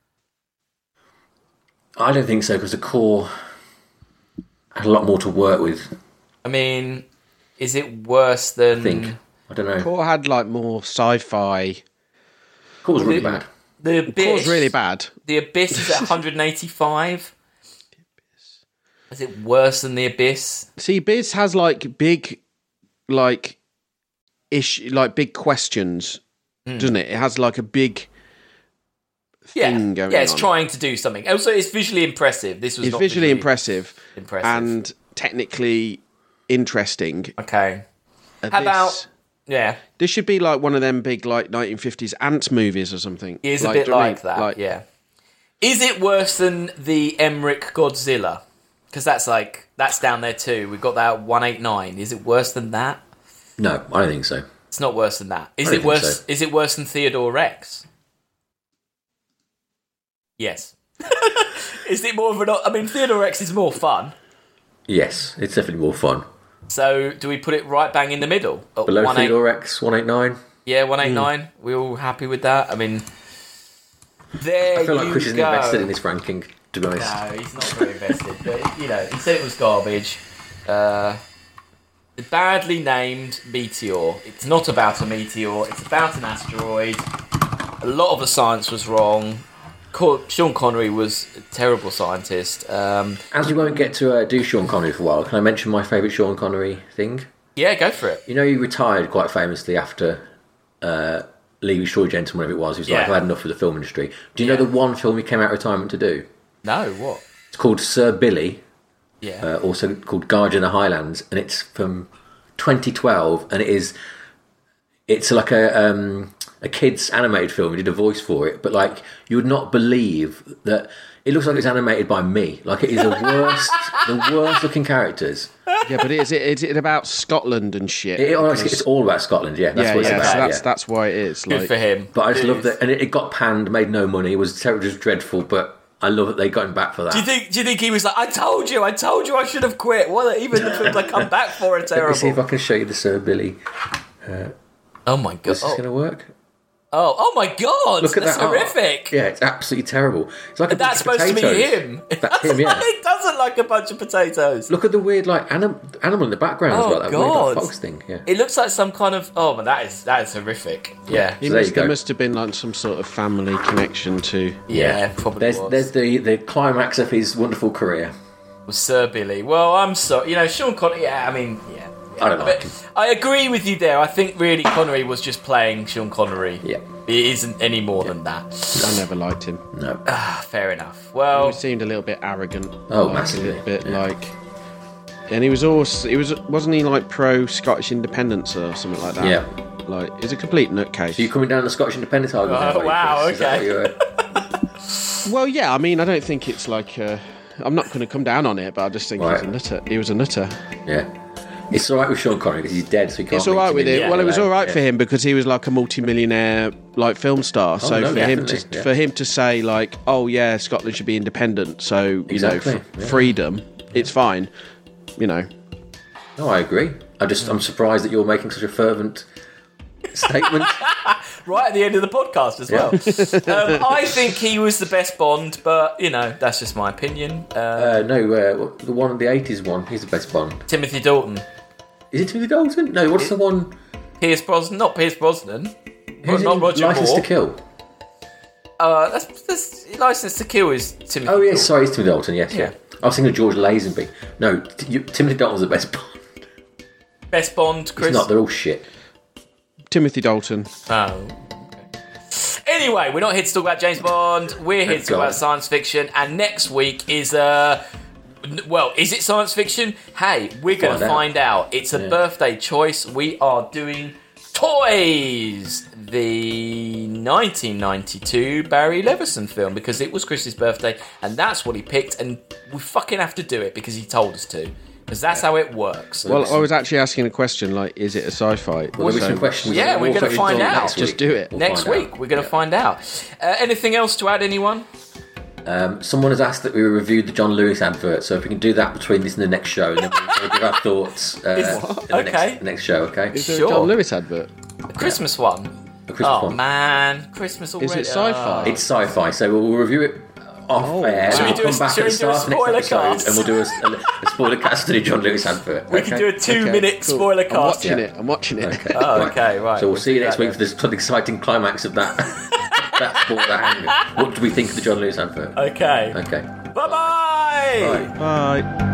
I don't think so because the core had a lot more to work with. I mean, is it worse than... I think I don't know. Core had like more sci-fi. Core was really the- bad. The Abyss? Core's really bad. The Abyss is at one hundred eighty-five. Is it worse than The Abyss? See, Biz has like big, like, ish, like big questions, Hmm. doesn't it? It has like a big Yeah, thing going yeah, it's on. trying to do something. Also, it's visually impressive. This was It's not visually impressive, impressive. and technically interesting. Okay. Uh, How this, about... Yeah. this should be like one of them big like nineteen fifties Ant movies or something. It is like, a bit do you know what I like mean? that, Like, yeah. Is it worse than the Emmerich Godzilla? Because that's like, that's down there too. We've got that at one eighty-nine. Is it worse than that? No, I don't think so. It's not worse than that. Is I don't it think worse? so. Is it worse than Theodore Rex? Yes. Is it more of an... I mean, Theodore Rex is more fun. Yes, it's definitely more fun. So, do we put it right bang in the middle? At Below one eight- Theodore X, one eighty-nine. Yeah, one eighty-nine. We all happy with that? I mean, there I feel like you Chris isn't go. invested in this ranking, to be honest. No, he's not very invested. But, you know, he said it was garbage. Uh, the badly named Meteor. It's not about a meteor. It's about an asteroid. A lot of the science was wrong. Co- Sean Connery was a terrible scientist. Um, As we won't get to uh, do Sean Connery for a while, can I mention my favourite Sean Connery thing? yeah, go for it. You know, he retired quite famously after uh, League of Extraordinary Gentlemen, whatever it was. He was like, Yeah. I've had enough of the film industry. Do you Yeah. know the one film he came out of retirement to do? No, what? It's called Sir Billy, Yeah. uh, also called Guardian of the Highlands, and it's from twenty twelve, and it is it's like a um, a kids animated film. He did a voice for it, but like you would not believe that it looks like it's animated by me. Like it is the worst, the worst looking characters. yeah, but is it is it about Scotland and shit? It, honestly, Because- it's all about Scotland. Yeah, that's yeah, what it's yeah, about. so that's yeah. that's why it is. Good Like, for him. But I just It love is. that, and it, it got panned, made no money. It was terrible, just dreadful. But I love that they got him back for that. Do you think? Do you think he was like, "I told you, I told you, I should have quit"? What? Even the films I come back for are Let me see if terrible. I can show you the Sir Billy. Oh my god! Is this going to work? Oh, oh my god! Look at That's that art. horrific. Yeah, it's absolutely terrible. It's like a That's bunch of supposed to be potatoes. him. That's him, yeah. It doesn't like a bunch of potatoes. Look at the weird like anim- animal in the background as Oh, well. That God. weird like, fox thing. Yeah. It looks like some kind of. Oh, but that is that is horrific. Yeah, He So there must, you go. there must have been like some sort of family connection to. yeah, probably There's was. there's the the climax of his wonderful career. was Sir Billy. Well, I'm sorry. You know, Sean Connery. Yeah, I mean, yeah. I don't like But him. I agree with you there. I think really Connery was just playing Sean Connery. Yeah. It isn't any more than that. I never liked him. No. Ah, fair enough. Well, He seemed a little bit arrogant. Oh, like, massively, A little bit yeah. like. And he was also he was wasn't he like pro Scottish independence or something like that? Yeah. Like he's a complete nutcase. So you coming down the Scottish independence argument? Oh, now, are you, wow, Chris? Is that okay. what you're- Well, yeah. I mean, I don't think it's like. Uh, I'm not going to come down on it, but I just think Right. he's a nutter. He was a nutter. yeah. It's all right with Sean Connery because he's dead, so he can't. It's all right reach with him in it. the Well, it was alley. all right Yeah. for him because he was like a multi-millionaire like film star. so no, for him to definitely, yeah. for him to say like, "Oh yeah, Scotland should be independent," so you Exactly, know, f- yeah. freedom, it's fine. You know, No, I agree. I just I'm surprised that you're making such a fervent statement. Right at the end of the podcast as well. um, I think he was the best Bond, but, you know, that's just my opinion. Uh, Uh, no, uh, the one of the eighties one. He's the best Bond. Timothy Dalton. Is it Timothy Dalton? No, what's the one? Pierce Brosnan. Not Pierce Brosnan. Who's not in Roger License Moore. to Kill? Uh, that's, that's License to Kill is Timothy Oh, yes, Dalton. sorry, it's Timothy Dalton, yes, yeah. Yeah. I was thinking of George Lazenby. No, t- you, Timothy Dalton's the best Bond. Best Bond, Chris. It's not, they're all shit. Timothy Dalton. Oh. Anyway, we're not here to talk about James Bond. We're here Thank to talk God. about science fiction. And next week is uh n- well, is it science fiction? Hey, we're going to Find out. find out. It's a Yeah. birthday choice. We are doing Toys, the nineteen ninety-two Barry Levinson film, because it was Chris's birthday, and that's what he picked. And we fucking have to do it because he told us to, because that's how it works. Well, I was actually asking a question like, is it a sci-fi? Well, there'll be So- some questions. Yeah, we're We'll gonna focus find on out. next Just week. do it. We'll Next find week, out. we're going to Yeah. find out. Uh, anything else to add, anyone? Um, someone has asked that we reviewed the John Lewis advert, so if we can do that between this and the next show, and then we'll, we'll give our thoughts uh, in the, Okay. next, the next show, okay? Is there Sure. a John Lewis advert? A Christmas one. A Christmas Oh one. man, Christmas already. Is it sci-fi? Oh. It's sci-fi, so we'll, we'll review it off Oh, air. wow. Should we We'll do a- come back should at we the do a start of the next spoiler episode, cast? and we'll do a, a, a spoiler cast to the John Lewis advert. We okay? can do a two-minute Cool. spoiler I'm cast. watching yeah. it. I'm watching it. Okay. Oh, okay, right. So we'll, We'll see you do next that week for this sort of exciting climax of that. that sport, that angle. What do we think of the John Lewis advert? Okay. Okay. Bye-bye. Bye. Bye.